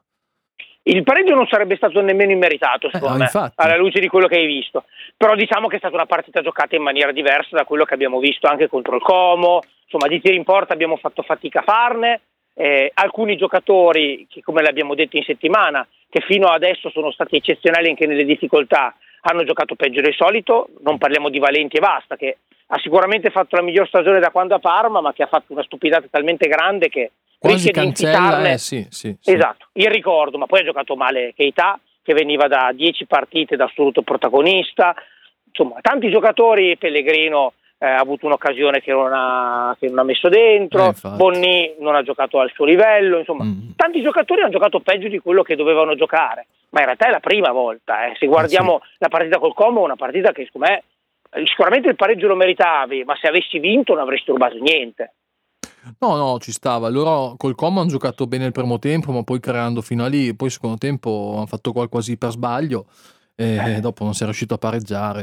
Il pareggio non sarebbe stato nemmeno immeritato, secondo Eh, me, infatti. alla luce di quello che hai visto. Però diciamo che è stata una partita giocata in maniera diversa da quello che abbiamo visto anche contro il Como. Insomma, di tiri in porta abbiamo fatto fatica a farne. Eh, alcuni giocatori, che come l'abbiamo detto in settimana, che fino adesso sono stati eccezionali anche nelle difficoltà, hanno giocato peggio del solito. Non parliamo di Valenti e basta, che ha sicuramente fatto la miglior stagione da quando a Parma, ma che ha fatto una stupidata talmente grande che Quasi rischia di cancella, infitarne- eh, sì, sì, sì. Esatto, il ricordo, ma poi ha giocato male Keita, che veniva da dieci partite da assoluto protagonista. Insomma, tanti giocatori, Pellegrino eh, ha avuto un'occasione che non ha, che non ha messo dentro, Eh, infatti. Bonni non ha giocato al suo livello, insomma, Mm. tanti giocatori hanno giocato peggio di quello che dovevano giocare, ma in realtà è la prima volta. Eh. Se guardiamo la partita col Como, è una partita che secondo me eh, sicuramente il pareggio lo meritavi, ma se avessi vinto non avresti rubato niente. No, no, ci stava. Loro col Como hanno giocato bene il primo tempo, ma poi creando fino a lì. Poi il secondo tempo hanno fatto gol quasi per sbaglio e dopo non si è riuscito a pareggiare.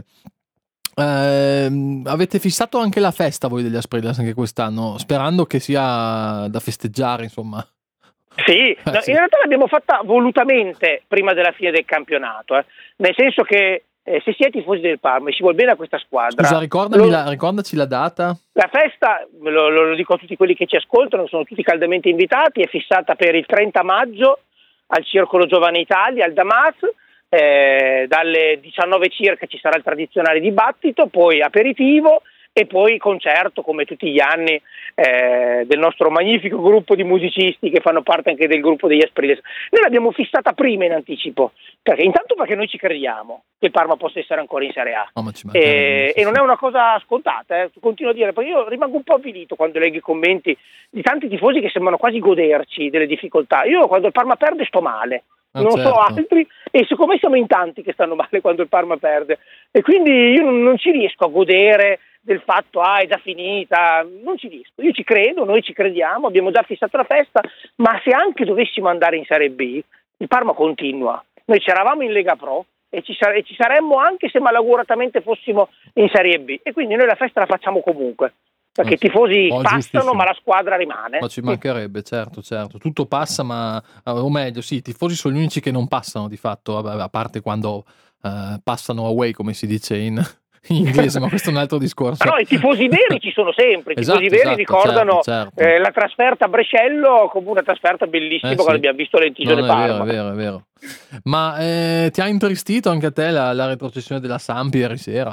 Ehm, avete fissato anche la festa voi degli Asprellas anche quest'anno, sperando che sia da festeggiare, insomma. Sì, no, sì. in realtà l'abbiamo fatta volutamente prima della fine del campionato, eh. Nel senso che eh, se si è tifosi del Parma e si vuol bene a questa squadra, Scusa, ricordami lo- la, ricordaci la data. la festa, lo, lo- lo dico a tutti quelli che ci ascoltano, sono tutti caldamente invitati, è fissata per il trenta maggio al Circolo Giovane Italia, al Damas, eh, dalle diciannove circa ci sarà il tradizionale dibattito, poi aperitivo e poi concerto come tutti gli anni eh, del nostro magnifico gruppo di musicisti che fanno parte anche del gruppo degli Asprellas. Noi l'abbiamo fissata prima in anticipo, perché intanto perché noi ci crediamo che il Parma possa essere ancora in Serie A. Oh, ma ci mancherebbe, E, sì, e non sì. è una cosa scontata, eh. Continuo a dire, perché io rimango un po' avvilito quando leggo i commenti di tanti tifosi che sembrano quasi goderci delle difficoltà. Io quando il Parma perde sto male, Ah, non certo. so altri, e secondo me siamo in tanti che stanno male quando il Parma perde, e quindi io non, non ci riesco a godere del fatto ah è già finita, non ci riesco, io ci credo, noi ci crediamo, abbiamo già fissato la festa, ma se anche dovessimo andare in Serie B, il Parma continua, noi ci eravamo in Lega Pro e ci, sare- e ci saremmo anche se malauguratamente fossimo in Serie B, e quindi noi la festa la facciamo comunque, perché i tifosi Oh, passano giustissimo. ma la squadra rimane. Ma ci mancherebbe, certo, certo. Tutto passa, ma o meglio, sì, i tifosi sono gli unici che non passano di fatto, vabbè, a parte quando eh, passano away, come si dice in, in inglese, ma questo è un altro discorso. Ma no, i tifosi veri ci sono sempre, i Esatto, tifosi veri esatto, ricordano certo, certo. eh, la trasferta a Brescello come una trasferta bellissima Eh, quando sì. abbiamo visto l'Entigione No, no, è Parma. vero, è vero, è vero. Ma eh, ti ha intristito anche a te la, la retrocessione della Sampi ieri sera?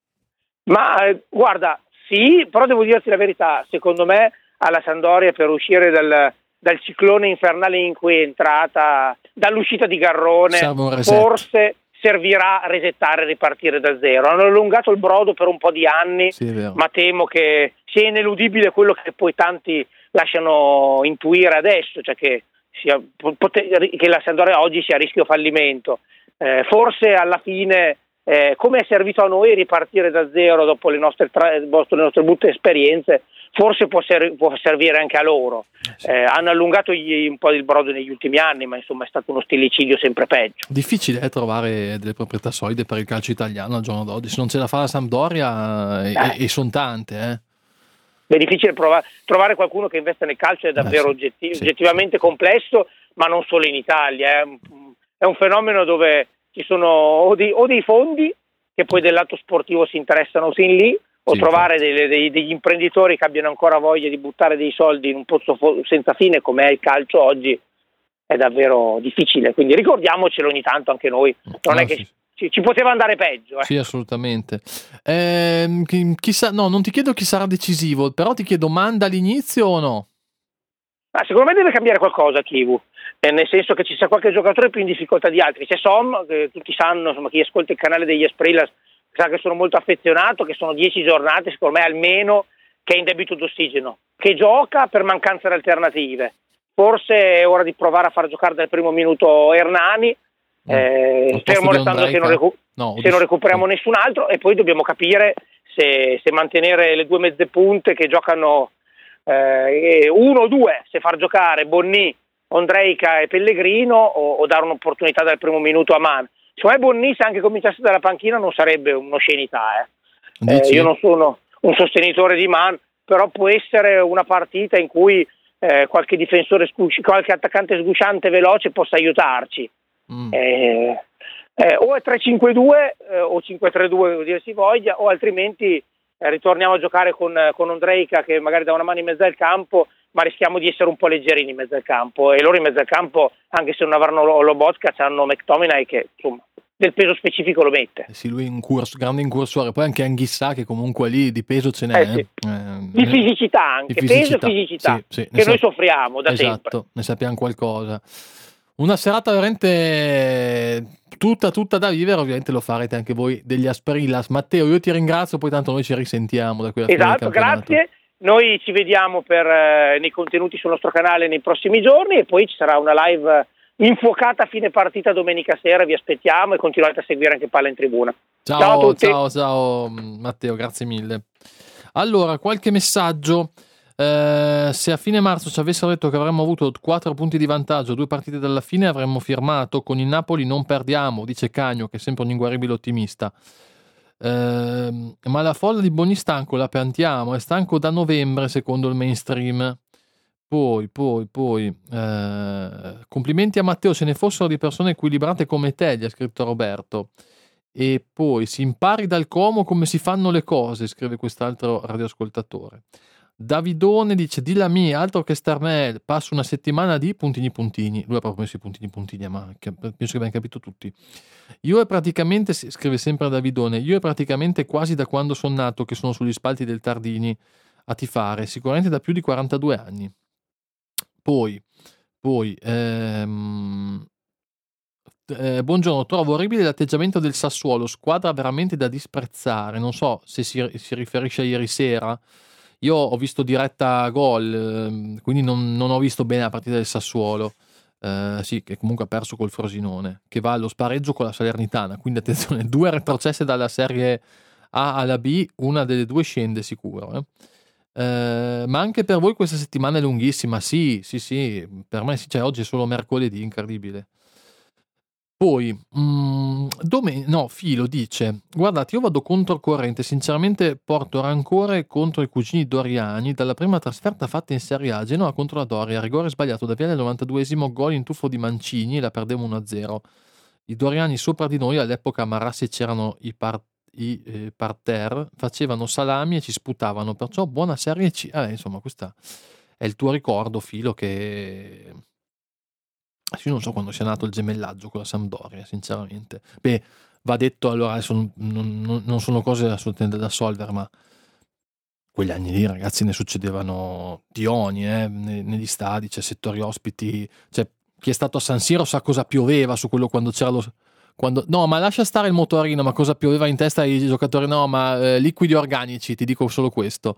Ma eh, guarda, sì, però devo dirti la verità, secondo me alla Sampdoria per uscire dal, dal ciclone infernale in cui è entrata, dall'uscita di Garrone, Serve un reset. forse servirà a resettare e ripartire da zero. Hanno allungato il brodo per un po' di anni, Sì, è vero. ma temo che sia ineludibile quello che poi tanti lasciano intuire adesso, cioè che, sia, pote- che la Sampdoria oggi sia a rischio fallimento. Eh, forse alla fine, eh, come è servito a noi ripartire da zero dopo le nostre, tra- le nostre brutte esperienze, forse può, ser- può servire anche a loro. Eh, hanno allungato gli- un po' il brodo negli ultimi anni, ma insomma è stato uno stillicidio sempre peggio. Difficile eh, trovare delle proprietà solide per il calcio italiano al giorno d'oggi. Se non ce la fa la Sampdoria, e, Eh. e sono tante, eh. È difficile prova- trovare qualcuno che investe nel calcio, è davvero Eh, sì, oggetti- sì, oggettivamente complesso, ma non solo in Italia. È un, è un fenomeno dove ci sono o dei, o dei fondi che poi del lato sportivo si interessano sin lì, o Sì, trovare delle- dei- degli imprenditori che abbiano ancora voglia di buttare dei soldi in un pozzo fo- senza fine come è il calcio oggi, è davvero difficile. Quindi ricordiamocelo ogni tanto anche noi, non No, è che sì. ci, ci poteva andare peggio. eh. Sì, assolutamente. Ehm, chi- chissà, no, non ti chiedo chi sarà decisivo, però ti chiedo, manda all'inizio o no? Ah, secondo me deve cambiare qualcosa Kivu, eh, nel senso che ci sia qualche giocatore più in difficoltà di altri. C'è Som, che tutti sanno, insomma, chi ascolta il canale degli Esprilas sa che sono molto affezionato, che sono dieci giornate, secondo me almeno, che è in debito d'ossigeno, che gioca per mancanza di alternative. Forse è ora di provare a far giocare dal primo minuto Hernani, eh, Al posto fermo di restando che non, Ondrejka? recu- No, se non recuperiamo nessun altro, e poi dobbiamo capire se, se mantenere le due mezze punte che giocano eh, uno o due, se far giocare Bonni, Ondrejka e Pellegrino, o, o dare un'opportunità dal primo minuto a Man. Secondo me Bonni, se anche cominciasse dalla panchina, non sarebbe un'oscenità. Eh. Eh, Dici? io non sono un sostenitore di Man, però può essere una partita in cui eh, qualche difensore, sgusci- qualche attaccante sgusciante veloce possa aiutarci. Mm. Eh, eh, o è tre cinque due eh, o cinque tre due, vuol dire si voglia, o altrimenti eh, ritorniamo a giocare con, con Ondrejka che magari dà una mano in mezzo al campo, ma rischiamo di essere un po' leggerini in mezzo al campo, e loro in mezzo al campo, anche se non avranno Lobotka, hanno McTominay che insomma del peso specifico lo mette. Eh sì, lui in corso, grande incursore, poi anche Anghissà che comunque lì di peso ce n'è. Eh sì. eh. Di fisicità anche, Di fisicità, peso e fisicità, sì, sì, ne che sa- noi soffriamo da esatto, sempre. ne sappiamo qualcosa. Una serata veramente tutta tutta da vivere, ovviamente lo farete anche voi degli Asprillas. Matteo, io ti ringrazio, poi tanto noi ci risentiamo da qui alla fine del Esatto, campionato. grazie. Noi ci vediamo per, eh, nei contenuti sul nostro canale nei prossimi giorni, e poi ci sarà una live infuocata a fine partita domenica sera. Vi aspettiamo e continuate a seguire anche Palla in Tribuna. Ciao, Ciao a tutti. ciao, ciao Matteo, grazie mille. Allora, qualche messaggio. Eh, se a fine marzo ci avessero detto che avremmo avuto quattro punti di vantaggio, due partite dalla fine, avremmo firmato. Con il Napoli non perdiamo, dice Cagno, che è sempre un inguaribile ottimista. Eh, ma la folla di Bonni stanco la piantiamo, è stanco da novembre secondo il mainstream. Poi, poi, poi eh, complimenti a Matteo, se ne fossero di persone equilibrate come te, gli ha scritto Roberto. E poi si impari dal Como come si fanno le cose, scrive quest'altro radioascoltatore. Davidone dice: di la mia, altro che Starmel, passo una settimana di puntini puntini. Lui ha proprio messo i puntini puntini, ma che- penso che abbiamo capito tutti. Io è praticamente, scrive sempre Davidone, io è praticamente quasi da quando sono nato che sono sugli spalti del Tardini a tifare, sicuramente da più di quarantadue anni. Poi, poi, ehm, eh, buongiorno, trovo orribile l'atteggiamento del Sassuolo, squadra veramente da disprezzare. Non so se si, si riferisce a ieri sera. Io ho visto diretta gol, ehm, quindi non, non ho visto bene la partita del Sassuolo. eh, sì, che comunque ha perso col Frosinone, che va allo spareggio con la Salernitana, quindi attenzione, due retrocesse dalla Serie A alla B, una delle due scende sicuro, eh. Eh, ma anche per voi questa settimana è lunghissima, sì, sì, sì, per me sì, cioè oggi è solo mercoledì, incredibile. Poi, mm, domen- no, Filo dice, guardate, io vado controcorrente, sinceramente porto rancore contro i cugini Doriani dalla prima trasferta fatta in Serie A, Genoa contro la Doria, rigore sbagliato da Viale al novantaduesimo, gol in tuffo di Mancini, la perdemmo uno a zero. I Doriani sopra di noi, all'epoca a Marassi c'erano i, par- i eh, parterre, facevano salami e ci sputavano, perciò buona Serie C. Eh, insomma, questo è il tuo ricordo, Filo, che... Io non so quando sia nato il gemellaggio con la Sampdoria, sinceramente. Beh, va detto, allora, adesso non, non, non sono cose assolutamente da assolvere, ma quegli anni lì, ragazzi, ne succedevano di ogni, eh, negli stadi, cioè settori ospiti, cioè chi è stato a San Siro sa cosa pioveva su quello quando c'era lo... Quando, no, ma lascia stare il motorino, ma cosa pioveva in testa ai giocatori? No, ma eh, liquidi organici, ti dico solo questo.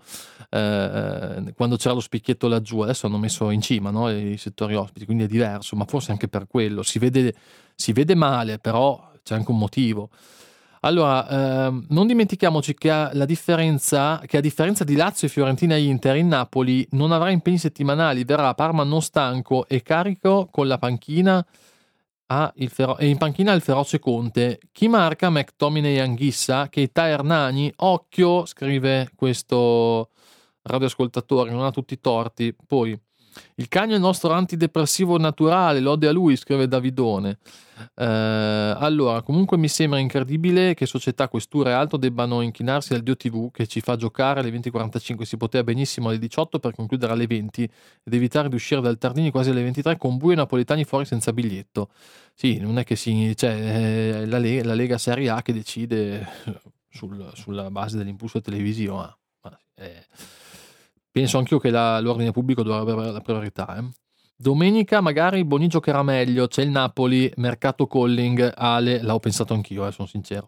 Eh, quando c'era lo spicchietto laggiù, adesso hanno messo in cima, no, i settori ospiti, quindi è diverso, ma forse anche per quello. Si vede, si vede male, però c'è anche un motivo. Allora, ehm, non dimentichiamoci che a, la differenza, che a differenza di Lazio e Fiorentina e Inter, in Napoli non avrà impegni settimanali, verrà a Parma non stanco e carico con la panchina. Ah, il fero- e in panchina il feroce Conte. Chi marca? McTominay e Anghissa. Keita Hernani. Occhio, scrive questo radioascoltatore, non ha tutti i torti. Poi, il cagno è il nostro antidepressivo naturale, lode a lui, scrive Davidone. Eh, allora, comunque mi sembra incredibile che società questura e altro debbano inchinarsi al dio tivù che ci fa giocare alle venti e quarantacinque. Si poteva benissimo alle diciotto per concludere alle venti ed evitare di uscire dal Tardini quasi alle ventitré con Bue e napoletani fuori senza biglietto. Sì, non è che si... cioè, è la, Lega, la Lega Serie A che decide sul, sulla base dell'impulso televisivo. Ma, ma, eh, penso anch'io che la, l'ordine pubblico dovrebbe avere la priorità, eh. Domenica magari Boni giocherà meglio, c'è il Napoli, mercato Colling, Ale, l'avevo pensato anch'io, eh, sono sincero.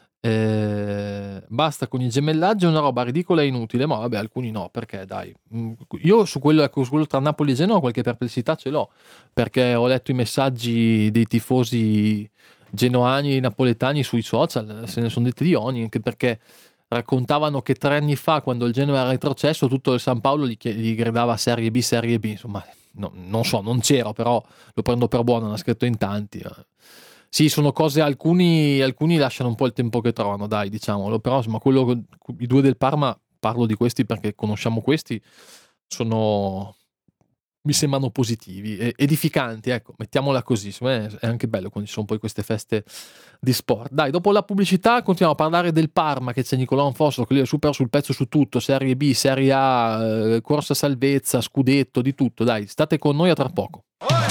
Eh, basta con i gemellaggi, è una roba ridicola e inutile, ma vabbè, alcuni no, perché dai. Io su quello, ecco, su quello tra Napoli e Genoa qualche perplessità ce l'ho, perché ho letto i messaggi dei tifosi genoani e napoletani sui social, se ne sono detti di ogni, anche perché raccontavano che tre anni fa, quando il Genoa era retrocesso, tutto il San Paolo gli, gli gridava Serie B, Serie B, insomma, no, non so, non c'ero, però lo prendo per buono, l'ha scritto in tanti. Sì, sono cose, alcuni, alcuni lasciano un po' il tempo che trovano, dai, diciamolo, però insomma, quello, i due del Parma, parlo di questi perché conosciamo questi, sono... mi sembrano positivi, e edificanti, ecco, mettiamola così. Secondo me è anche bello quando ci sono poi queste feste di sport. Dai, dopo la pubblicità continuiamo a parlare del Parma, che c'è Nicolò Anfosso, che lui è super sul pezzo su tutto, Serie B, Serie A, eh, corsa salvezza, scudetto, di tutto. Dai, state con noi, a tra poco.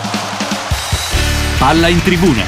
Palla in tribuna.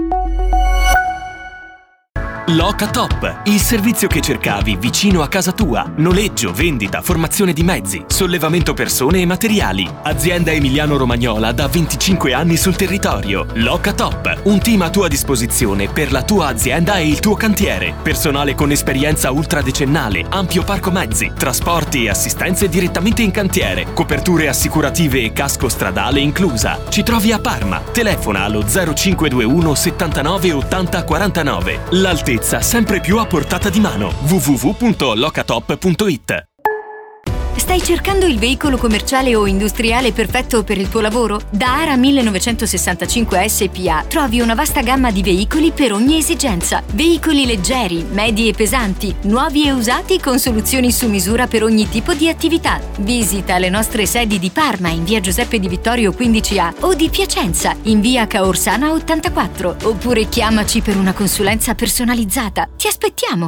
Locatop, il servizio che cercavi vicino a casa tua. Noleggio, vendita, formazione di mezzi, sollevamento persone e materiali. Azienda emiliano-romagnola da venticinque anni sul territorio. Locatop, un team a tua disposizione per la tua azienda e il tuo cantiere. Personale con esperienza ultradecennale, ampio parco mezzi, trasporti e assistenze direttamente in cantiere, coperture assicurative e casco stradale inclusa. Ci trovi a Parma. Telefona allo zero cinque due uno settantanove ottanta quarantanove. L'altezza sempre più a portata di mano. w w w punto locatop punto it. Stai cercando il veicolo commerciale o industriale perfetto per il tuo lavoro? Da Ara millenovecentosessantacinque S P A trovi una vasta gamma di veicoli per ogni esigenza. Veicoli leggeri, medi e pesanti, nuovi e usati con soluzioni su misura per ogni tipo di attività. Visita le nostre sedi di Parma in via Giuseppe Di Vittorio quindici A o di Piacenza in via Caorsana ottantaquattro, oppure chiamaci per una consulenza personalizzata. Ti aspettiamo!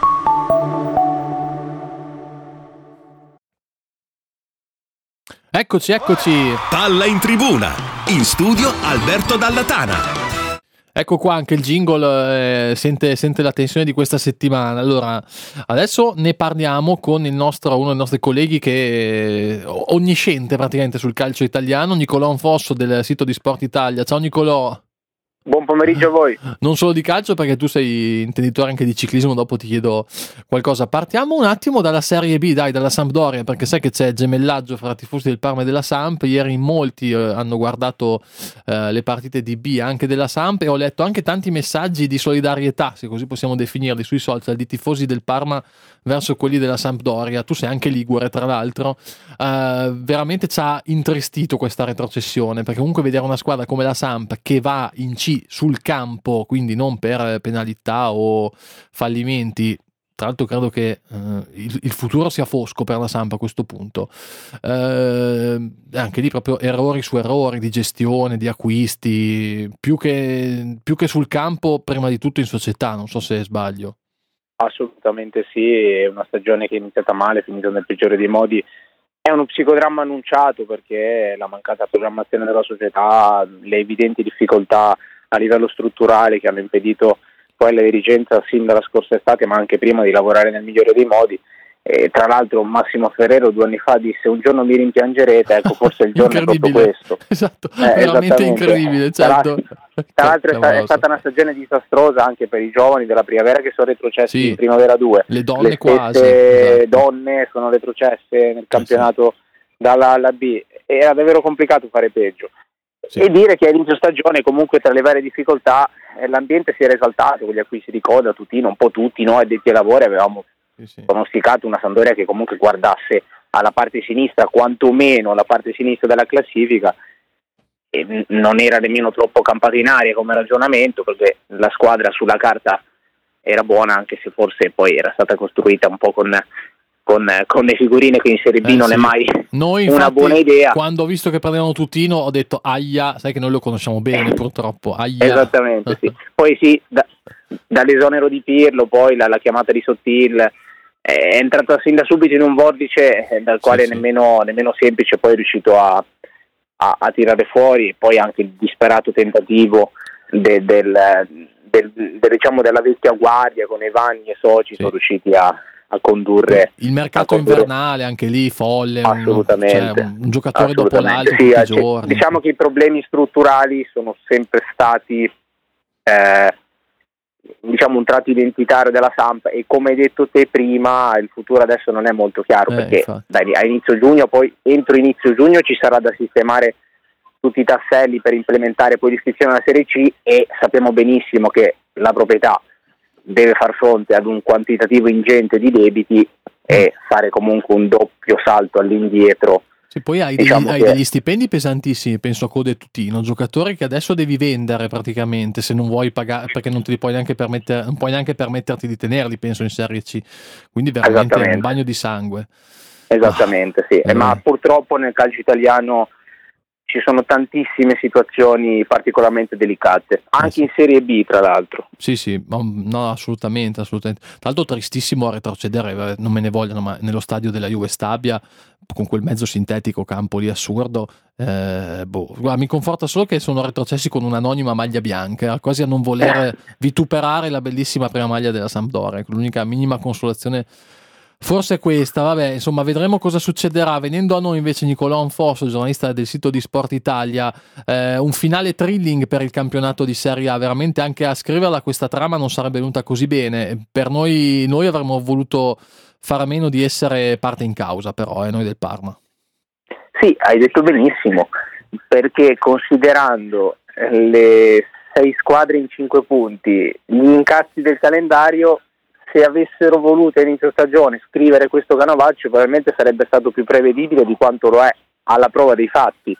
Eccoci, eccoci. Palla in tribuna. In studio Alberto Dallatana. Ecco qua anche il jingle, eh, sente, sente la tensione di questa settimana. Allora, adesso ne parliamo con il nostro, uno dei nostri colleghi che è onnisciente praticamente sul calcio italiano, Nicolò Anfosso del sito di Sport Italia. Ciao Nicolò. Buon pomeriggio a voi. Non solo di calcio, perché tu sei intenditore anche di ciclismo, dopo ti chiedo qualcosa. Partiamo un attimo dalla Serie B, dai, dalla Sampdoria, perché sai che c'è gemellaggio fra tifosi del Parma e della Samp. Ieri molti eh, hanno guardato eh, le partite di B anche della Samp, e ho letto anche tanti messaggi di solidarietà, se così possiamo definirli, sui social, di tifosi del Parma verso quelli della Sampdoria. Tu sei anche ligure, tra l'altro. Eh, veramente ci ha intristito questa retrocessione, perché comunque vedere una squadra come la Samp che va in C sul campo, quindi non per penalità o fallimenti. Tra l'altro credo che eh, il, il futuro sia fosco per la Samp a questo punto. Eh, anche lì proprio errori su errori di gestione, di acquisti, più che, più che sul campo, prima di tutto in società, non so se sbaglio. Assolutamente sì, è una stagione che è iniziata male, è finita nel peggiore dei modi. È uno psicodramma annunciato, perché la mancata programmazione della società, le evidenti difficoltà a livello strutturale che hanno impedito poi alla dirigenza sin dalla scorsa estate, ma anche prima, di lavorare nel migliore dei modi. E tra l'altro Massimo Ferrero due anni fa disse: un giorno mi rimpiangerete, ecco, forse il giorno è proprio questo. Esatto, eh, veramente incredibile, certo. Tra, tra l'altro è, sta, è stata una stagione disastrosa anche per i giovani della Primavera, che sono retrocessi sì, in Primavera due. Le donne Le quasi. Le donne sono retrocesse nel campionato sì, dalla alla B. Era davvero complicato fare peggio. Sì. E dire che all'inizio stagione, comunque, tra le varie difficoltà, eh, l'ambiente si era esaltato con gli acquisti di coda. Tutino, un po' tutti noi addetti ai lavori avevamo sì, sì. pronosticato una Sampdoria che comunque guardasse alla parte sinistra, quantomeno alla parte sinistra della classifica, e n- non era nemmeno troppo campata in aria come ragionamento, perché la squadra sulla carta era buona, anche se forse poi era stata costruita un po' con Con, con le figurine che in Serie B eh, non sì. è mai noi, una infatti, buona idea. Quando ho visto che prendevano Tutino ho detto aia, sai che noi lo conosciamo bene purtroppo, aia. Esattamente, sì. Poi sì, da, dall'esonero di Pirlo, poi la, la chiamata di Sottil è entrata sin da subito in un vortice dal quale sì, nemmeno, sì. nemmeno semplice poi è riuscito a, a, a tirare fuori. Poi anche il disperato tentativo de, del, del, del, diciamo della vecchia guardia con Evani e soci, sì. sono riusciti a a condurre il mercato condurre... invernale, anche lì folle, assolutamente, un, cioè, un giocatore dopo l'altro sì, tutti cioè, i giorni. Diciamo che i problemi strutturali sono sempre stati eh, diciamo un tratto identitario della Samp, e come hai detto te prima il futuro adesso non è molto chiaro, eh, perché dai, a inizio giugno, poi entro inizio giugno ci sarà da sistemare tutti i tasselli per implementare poi l'iscrizione alla Serie C, e sappiamo benissimo che la proprietà deve far fronte ad un quantitativo ingente di debiti e fare comunque un doppio salto all'indietro. Sì, poi hai, diciamo degli, che... hai degli stipendi pesantissimi, penso a Code e Tutino, giocatori che adesso devi vendere praticamente, se non vuoi pagare, perché non te li puoi neanche permettere, non puoi neanche permetterti di tenerli, penso, in Serie C, quindi veramente è un bagno di sangue. Esattamente, ah, sì, eh. ma purtroppo nel calcio italiano ci sono tantissime situazioni particolarmente delicate, anche eh sì. in Serie B tra l'altro. Sì, sì, no, assolutamente, assolutamente. Tra l'altro tristissimo a retrocedere, non me ne vogliono, ma nello stadio della Juve Stabia, con quel mezzo sintetico campo lì assurdo, eh, boh. Guarda, mi conforta solo che sono retrocessi con un'anonima maglia bianca, quasi a non voler vituperare la bellissima prima maglia della Sampdoria. L'unica minima consolazione forse questa, vabbè, insomma, vedremo cosa succederà. Venendo a noi invece, Nicolò Anfosso, giornalista del sito di Sport Italia, eh, un finale thrilling per il campionato di Serie A, veramente anche a scriverla questa trama non sarebbe venuta così bene. Per noi, noi avremmo voluto fare a meno di essere parte in causa, però, eh, noi del Parma. Sì, hai detto benissimo, perché considerando le sei squadre in cinque punti, gli incassi del calendario, se avessero voluto inizio stagione scrivere questo canovaccio, probabilmente sarebbe stato più prevedibile di quanto lo è alla prova dei fatti.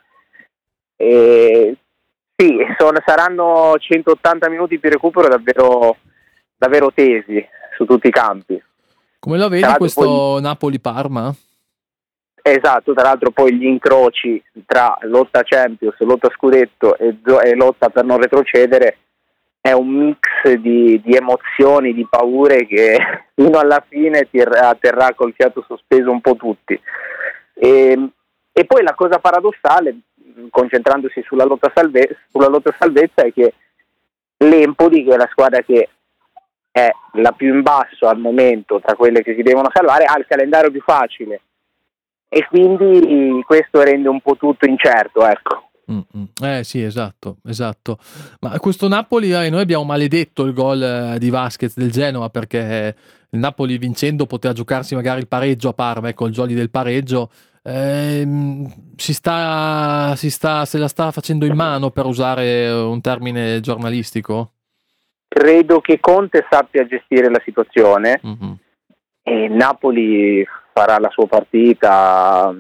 E sì, sono, saranno centottanta minuti di recupero davvero, davvero tesi su tutti i campi. Come lo vedi questo poi... Napoli-Parma? Esatto, tra l'altro poi gli incroci tra lotta Champions, lotta Scudetto e, e lotta per non retrocedere è un mix di, di emozioni, di paure che fino alla fine ti terrà col fiato sospeso un po' tutti. E, e poi la cosa paradossale, concentrandosi sulla lotta, salve, sulla lotta salvezza, è che l'Empoli, che è la squadra che è la più in basso al momento tra quelle che si devono salvare, ha il calendario più facile, e quindi questo rende un po' tutto incerto, ecco. Mm-mm. Eh sì, esatto, esatto. Ma questo Napoli, eh, noi abbiamo maledetto il gol eh, di Vasquez del Genoa, perché il Napoli vincendo poteva giocarsi magari il pareggio a Parma, ecco il jolly del pareggio. Ehm, si sta, si sta, se la sta facendo in mano, per usare un termine giornalistico. Credo che Conte sappia gestire la situazione, mm-hmm. e Napoli farà la sua partita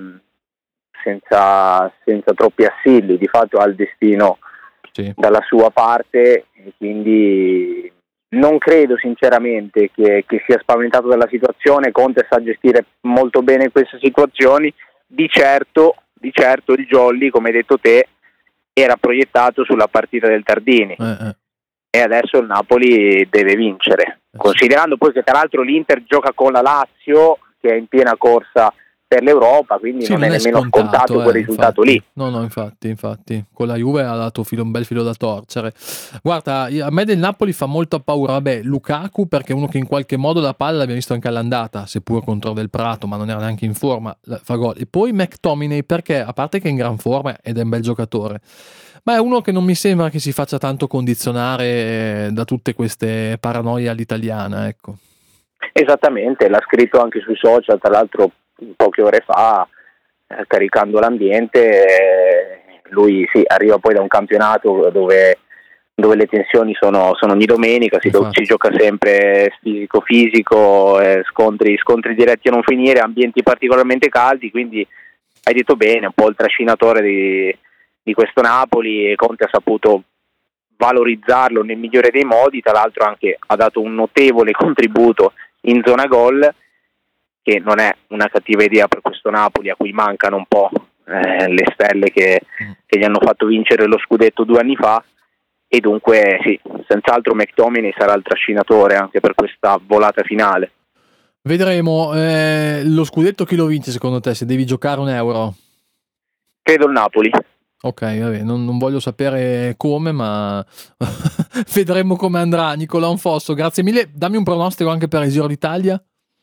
senza, senza troppi assilli, di fatto ha il destino sì. dalla sua parte, e quindi non credo sinceramente che, che sia spaventato dalla situazione. Conte sa gestire molto bene queste situazioni. Di certo, di certo il jolly, come hai detto te, era proiettato sulla partita del Tardini, eh, eh. e adesso il Napoli deve vincere, eh, considerando poi che tra l'altro l'Inter gioca con la Lazio, che è in piena corsa per l'Europa, quindi sì, non, non è è nemmeno scontato, scontato eh, quel risultato infatti. lì. No, no, infatti, infatti, con la Juve ha dato filo, un bel filo da torcere. Guarda, a me del Napoli fa molta paura, vabbè, Lukaku, perché è uno che in qualche modo la palla l'abbiamo visto anche all'andata, seppur contro Del Prato, ma non era neanche in forma, fa gol. E poi McTominay, perché a parte che è in gran forma ed è un bel giocatore, ma è uno che non mi sembra che si faccia tanto condizionare da tutte queste paranoie all'italiana, ecco. Esattamente, l'ha scritto anche sui social, tra l'altro poche ore fa, eh, caricando l'ambiente. Eh, lui sì, arriva poi da un campionato dove, dove le tensioni sono, sono ogni domenica, si, do, si gioca sempre fisico-fisico, eh, scontri, scontri diretti a non finire, ambienti particolarmente caldi, quindi hai detto bene, un po' il trascinatore di, di questo Napoli, e Conte ha saputo valorizzarlo nel migliore dei modi. Tra l'altro anche ha dato un notevole contributo in zona gol, che non è una cattiva idea per questo Napoli, a cui mancano un po' eh, le stelle che, che gli hanno fatto vincere lo scudetto due anni fa, e dunque sì, senz'altro McTominay sarà il trascinatore anche per questa volata finale. Vedremo. Eh, lo scudetto chi lo vince secondo te, se devi giocare un euro? Credo il Napoli. Ok, vabbè, non, non voglio sapere come, ma vedremo come andrà. Nicolò Anfosso, grazie mille. Dammi un pronostico anche per il Giro d'Italia.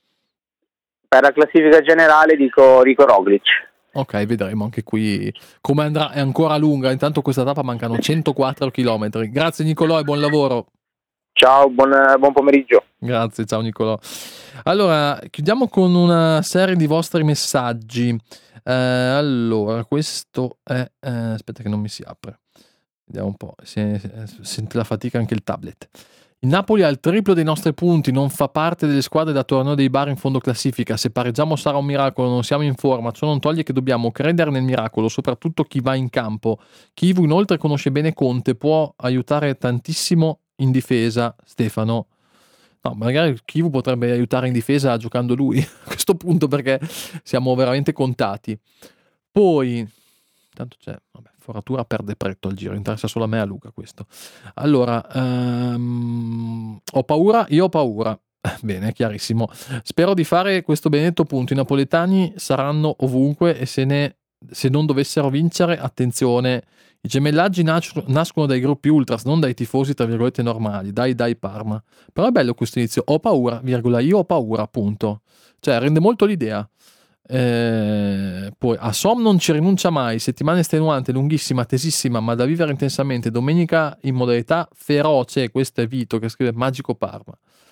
Per la classifica generale dico, dico Roglic. Ok, vedremo anche qui come andrà. È ancora lunga, intanto questa tappa mancano centoquattro chilometri. Grazie Nicolò e buon lavoro. Ciao, buon, buon pomeriggio. Grazie, ciao Nicolò. Allora, chiudiamo con una serie di vostri messaggi. Eh, allora, questo è... Eh, aspetta che non mi si apre. Vediamo un po'. Si, sente la fatica anche il tablet. Il Napoli ha il triplo dei nostri punti, non fa parte delle squadre da torneo dei bar in fondo classifica. Se pareggiamo sarà un miracolo, non siamo in forma. Ciò non toglie che dobbiamo credere nel miracolo, soprattutto chi va in campo. Chivu inoltre conosce bene Conte, può aiutare tantissimo in difesa. Stefano, no, magari Chivu potrebbe aiutare in difesa giocando lui a questo punto, perché siamo veramente contati. Poi tanto c'è, vabbè, Foratura perde pretto al Giro, interessa solo a me e a Luca questo. Allora, um, ho paura, io ho paura. Bene, chiarissimo. Spero di fare questo benedetto punto. I napoletani saranno ovunque, e se, ne, se non dovessero vincere, attenzione, i gemellaggi nascono, nascono dai gruppi ultras, non dai tifosi tra virgolette normali. Dai, dai Parma. Però è bello questo inizio. Ho paura, virgola, io ho paura, punto. Cioè, rende molto l'idea. Eh, poi a Som non ci rinuncia mai, settimana estenuante, lunghissima, tesissima, ma da vivere intensamente. Domenica in modalità feroce. Questo è Vito che scrive Magico Parma.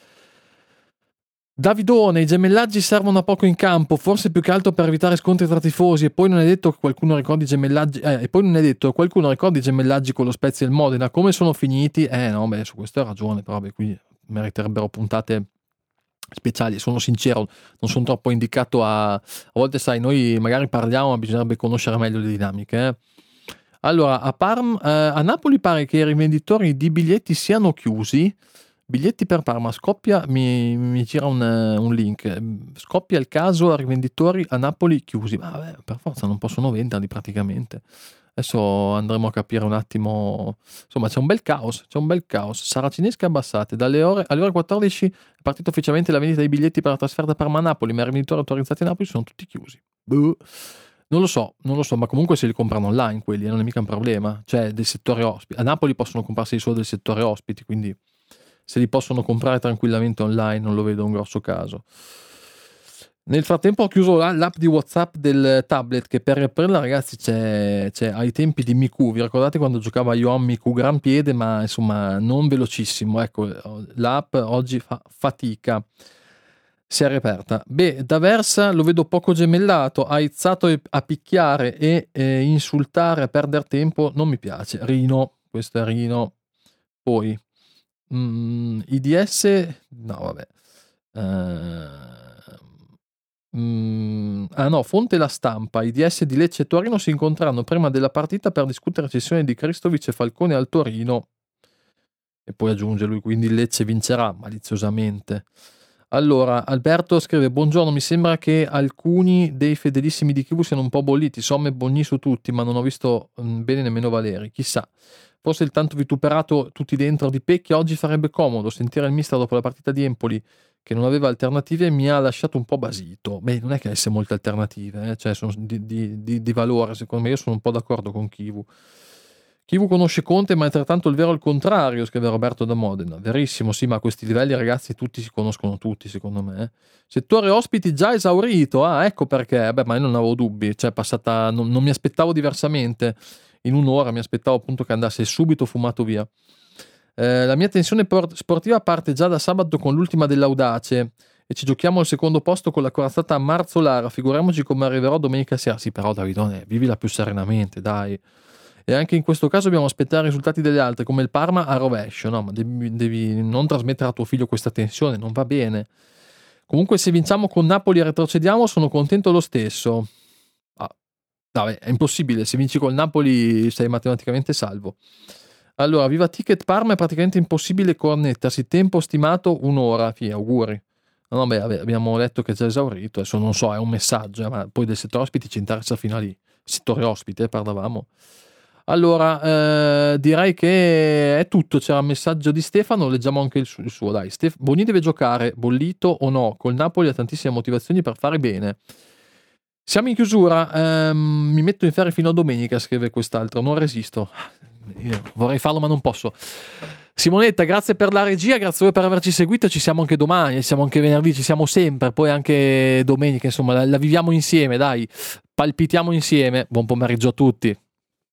Davidone, i gemellaggi servono a poco in campo, forse più che altro per evitare scontri tra tifosi, e poi non è detto che qualcuno ricordi i gemellaggi eh, e poi non è detto che qualcuno ricordi i gemellaggi con lo Spezia e il Modena, come sono finiti. Eh no, beh, su questo hai ragione, però beh, qui meriterebbero puntate speciali. Sono sincero, non sono troppo indicato a a volte, sai, noi magari parliamo, ma bisognerebbe conoscere meglio le dinamiche, eh. Allora, a Parma, eh, a Napoli pare che i rivenditori di biglietti siano chiusi. Biglietti per Parma, Scoppia, mi, mi gira un, un link, Scoppia il caso, rivenditori a Napoli chiusi. Ma vabbè, per forza non possono venderli praticamente. Adesso andremo a capire un attimo. Insomma, c'è un bel caos, c'è un bel caos. Saracinesche abbassate. Dalle ore, alle ore quattordici è partita ufficialmente la vendita dei biglietti per la trasferta Parma-Napoli, ma i rivenditori autorizzati a Napoli sono tutti chiusi. Buh. Non lo so, non lo so, ma comunque se li comprano online quelli, non è mica un problema. Cioè, del settore ospiti. A Napoli possono comprarsi solo del settore ospiti, quindi se li possono comprare tranquillamente online non lo vedo un grosso caso. Nel frattempo ho chiuso l'app di WhatsApp del tablet, che per aprirla, ragazzi, c'è, c'è ai tempi di Miku. Vi ricordate quando giocava io a Miku gran piede, ma insomma non velocissimo? Ecco, l'app oggi fa fatica. Si è riaperta. Beh, D'Aversa lo vedo poco gemellato, ha iniziato a picchiare e eh, insultare, a perdere tempo, non mi piace. Rino, questo è Rino. Poi mm, I D S, no vabbè. Uh, Mm, ah no, fonte La Stampa, i D S di Lecce e Torino si incontreranno prima della partita per discutere cessione di Kristovic e Falcone al Torino, e poi aggiunge lui, quindi Lecce vincerà maliziosamente. Allora Alberto scrive: buongiorno, mi sembra che alcuni dei fedelissimi di Kivu siano un po' bolliti, somme bogni su tutti, ma non ho visto mh, bene nemmeno Valeri, chissà. Forse il tanto vituperato tutti dentro di Pecchia oggi farebbe comodo. Sentire il mister dopo la partita di Empoli, che non aveva alternative, mi ha lasciato un po' basito. Beh, non è che avesse molte alternative, eh? Cioè sono di, di, di, di valore, secondo me. Io sono un po' d'accordo con Kivu. Kivu conosce Conte, ma è altrettanto il vero il contrario, scrive Roberto da Modena. Verissimo, sì, ma a questi livelli, ragazzi, tutti si conoscono tutti, secondo me. Eh? Settore ospiti già esaurito, ah, ecco perché. Beh, ma io non avevo dubbi, cioè passata, non, non mi aspettavo diversamente. In un'ora mi aspettavo appunto che andasse subito fumato via. Eh, la mia tensione sportiva parte già da sabato con l'ultima dell'Audace e ci giochiamo al secondo posto con la corazzata Marzolara. Figuriamoci come arriverò domenica sera. Sì, però Davidone, vivila più serenamente, dai. E anche in questo caso dobbiamo aspettare i risultati delle altre, come il Parma a rovescio. No, ma devi, devi non trasmettere a tuo figlio questa tensione, non va bene. Comunque, se vinciamo con Napoli e retrocediamo, sono contento lo stesso. Ah, vabbè, è impossibile. Se vinci col Napoli sei matematicamente salvo. Allora, viva Ticket Parma, è praticamente impossibile connettersi. Tempo stimato un'ora. Fì, auguri. No, no, beh, abbiamo letto che è già esaurito. Adesso non so, è un messaggio, ma poi del settore ospiti ci interessa fino a lì. Settore ospite, parlavamo. Allora, eh, direi che è tutto. C'era un messaggio di Stefano, leggiamo anche il suo. Il suo. Dai, Stef- Boni deve giocare, bollito o no? Col Napoli ha tantissime motivazioni per fare bene. Siamo in chiusura, ehm, mi metto in ferie fino a domenica, scrive quest'altro, non resisto. Io vorrei farlo ma non posso. Simonetta, grazie per la regia, grazie a voi per averci seguito. Ci siamo anche domani, ci siamo anche venerdì, ci siamo sempre, poi anche domenica, insomma la, la viviamo insieme, dai, palpitiamo insieme. Buon pomeriggio a tutti.